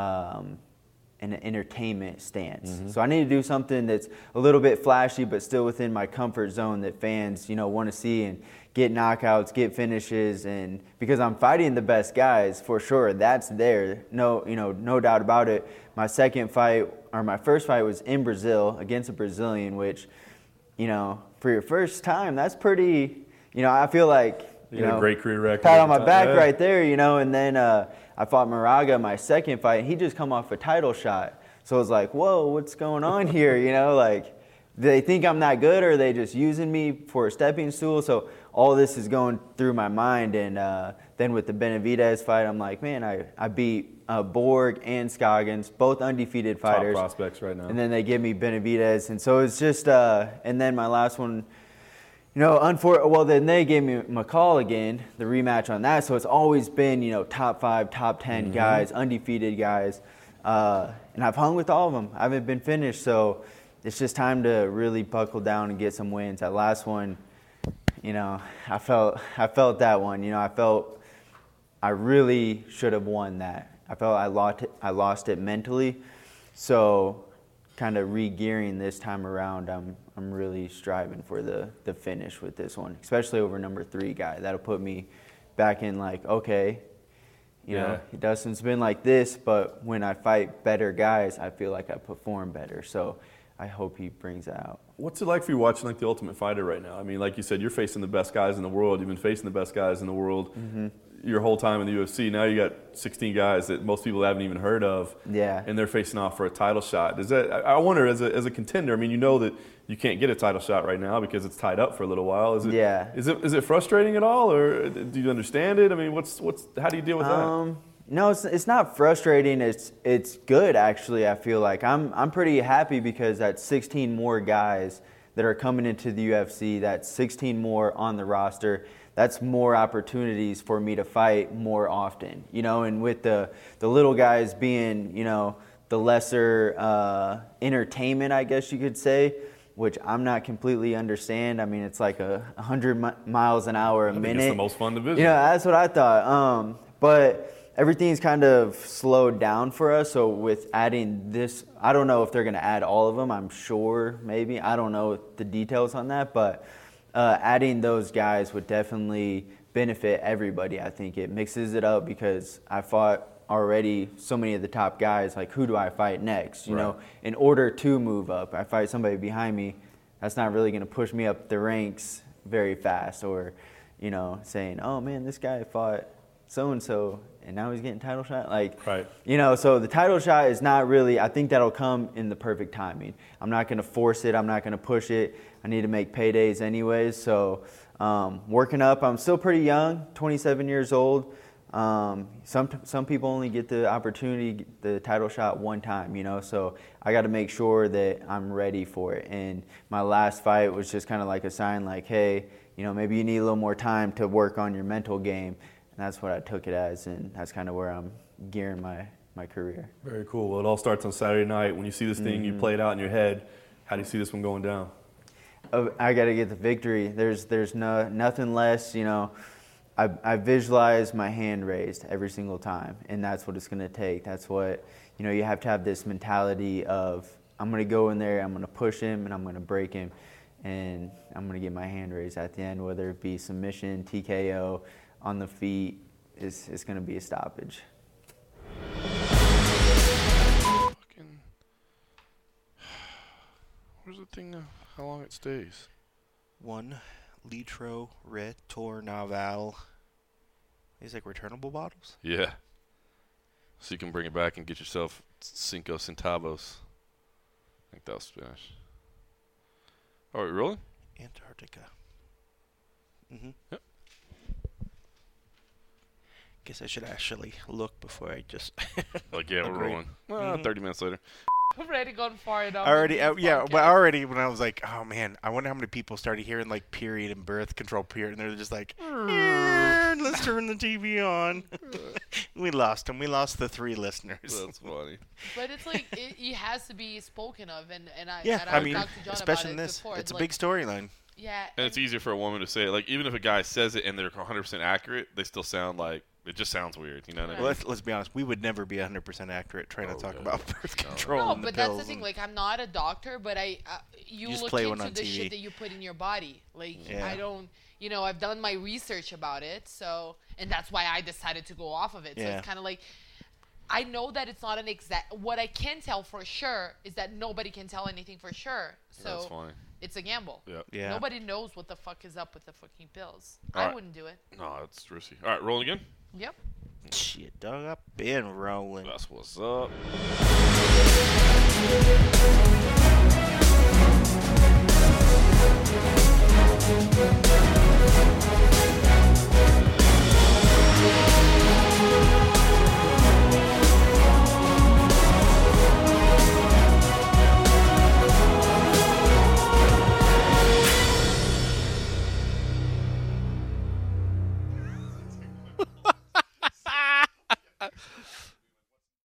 in an entertainment stance? Mm-hmm. So I need to do something that's a little bit flashy, but still within my comfort zone that fans, want to see, and get knockouts, get finishes. And because I'm fighting the best guys, for sure, that's there. No doubt about it. My first fight was in Brazil against a Brazilian, which, for your first time, that's pretty, I feel like, a great career record. Pat on my back right there, and then I fought Moraga my second fight, and he just come off a title shot. So I was like, whoa, what's going on here? Like, do they think I'm that good, or are they just using me for a stepping stool? So all this is going through my mind, and then with the Benavidez fight, I'm like, man, I beat Borg and Scoggins, both undefeated fighters. Top prospects right now. And then they give me Benavidez, and so it's just, and then my last one, then they gave me McCall again, the rematch on that. So it's always been, top 5, top 10 guys, undefeated guys. And I've hung with all of them. I haven't been finished. So it's just time to really buckle down and get some wins. That last one, I felt that one. I felt I really should have won that. I felt I lost it mentally. So kind of re-gearing this time around, I'm really striving for the finish with this one, especially over number 3 guy. That'll put me back in like, okay, Dustin's been like this, but when I fight better guys, I feel like I perform better. So I hope he brings that out. What's it like for you watching like The Ultimate Fighter right now? I mean, like you said, you're facing the best guys in the world. You've been facing the best guys in the world your whole time in the UFC. Now you got 16 guys that most people haven't even heard of, and they're facing off for a title shot. I wonder, as a contender, I mean, that you can't get a title shot right now because it's tied up for a little while. Is it frustrating at all, or do you understand it? I mean, how do you deal with that? No, it's not frustrating. It's good, actually. I feel like I'm pretty happy because that's 16 more guys that are coming into the UFC. That's 16 more on the roster. That's more opportunities for me to fight more often, and with the little guys being, the lesser entertainment, I guess you could say, which I'm not completely understand. I mean, it's like 100 miles an hour a minute. It's the most fun division. That's what I thought. But everything's kind of slowed down for us. So with adding this, I don't know if they're going to add all of them. I'm sure, maybe. I don't know the details on that, but adding those guys would definitely benefit everybody. I think it mixes it up because I fought already so many of the top guys. Like, who do I fight next? In order to move up. I fight somebody behind me, that's not really going to push me up the ranks very fast. Or, saying, oh man, this guy fought so-and-so and now he's getting title shot. So the title shot is not really, I think that'll come in the perfect timing. I'm not going to force it. I'm not going to push it. I need to make paydays anyways. So working up, I'm still pretty young, 27 years old. Some people only get the opportunity, the title shot one time, so I got to make sure that I'm ready for it. And my last fight was just kind of like a sign like, hey, maybe you need a little more time to work on your mental game. And that's what I took it as, and that's kind of where I'm gearing my career. Very cool. Well, it all starts on Saturday night. When you see this thing, you play it out in your head. How do you see this one going down? I got to get the victory. There's nothing less, I visualize my hand raised every single time, and that's what it's going to take. That's what, you have to have this mentality of, I'm going to go in there, I'm going to push him, and I'm going to break him. and I'm going to get my hand raised at the end, whether it be submission, TKO, on the feet. It's going to be a stoppage. Fucking. Where's the thing? How long it stays? 1 litro retornaval. These like returnable bottles? Yeah. So you can bring it back and get yourself 5 centavos. I think that was Spanish. All right, rolling? Antarctica. Yep. Guess I should actually look before I just. Like, yeah, we're Agree. rolling. 30 minutes later. Already gone far enough. Already when I was like, oh man, I wonder how many people started hearing like period and birth control period, and they're just like, let's turn the TV on. We lost them. We lost the 3 listeners. That's funny. But it's like it has to be spoken of, and I mean, talked to John especially about in this, before. it's a like, big storyline. Yeah, And it's easier for a woman to say it. Like, even if a guy says it and they're 100% accurate, they still sound like, it just sounds weird. You know what I mean? Well, let's be honest. We would never be 100% accurate trying to talk about birth control. No, and but the that's pills the thing. and- Like, I'm not a doctor, but you just look play one into on the TV. shit that you put in your body. Like, Yeah. I don't, I've done my research about it, so, and that's why I decided to go off of it. So Yeah. it's kind of like, I know that it's not an exact. What I can tell for sure is that nobody can tell anything for sure. So That's funny. it's a gamble. Yeah. Nobody knows what the fuck is up with the fucking pills. All I right. wouldn't do it. No, it's risky. All right, rolling again. Yep. Shit, dog, I've been rolling. That's what's up.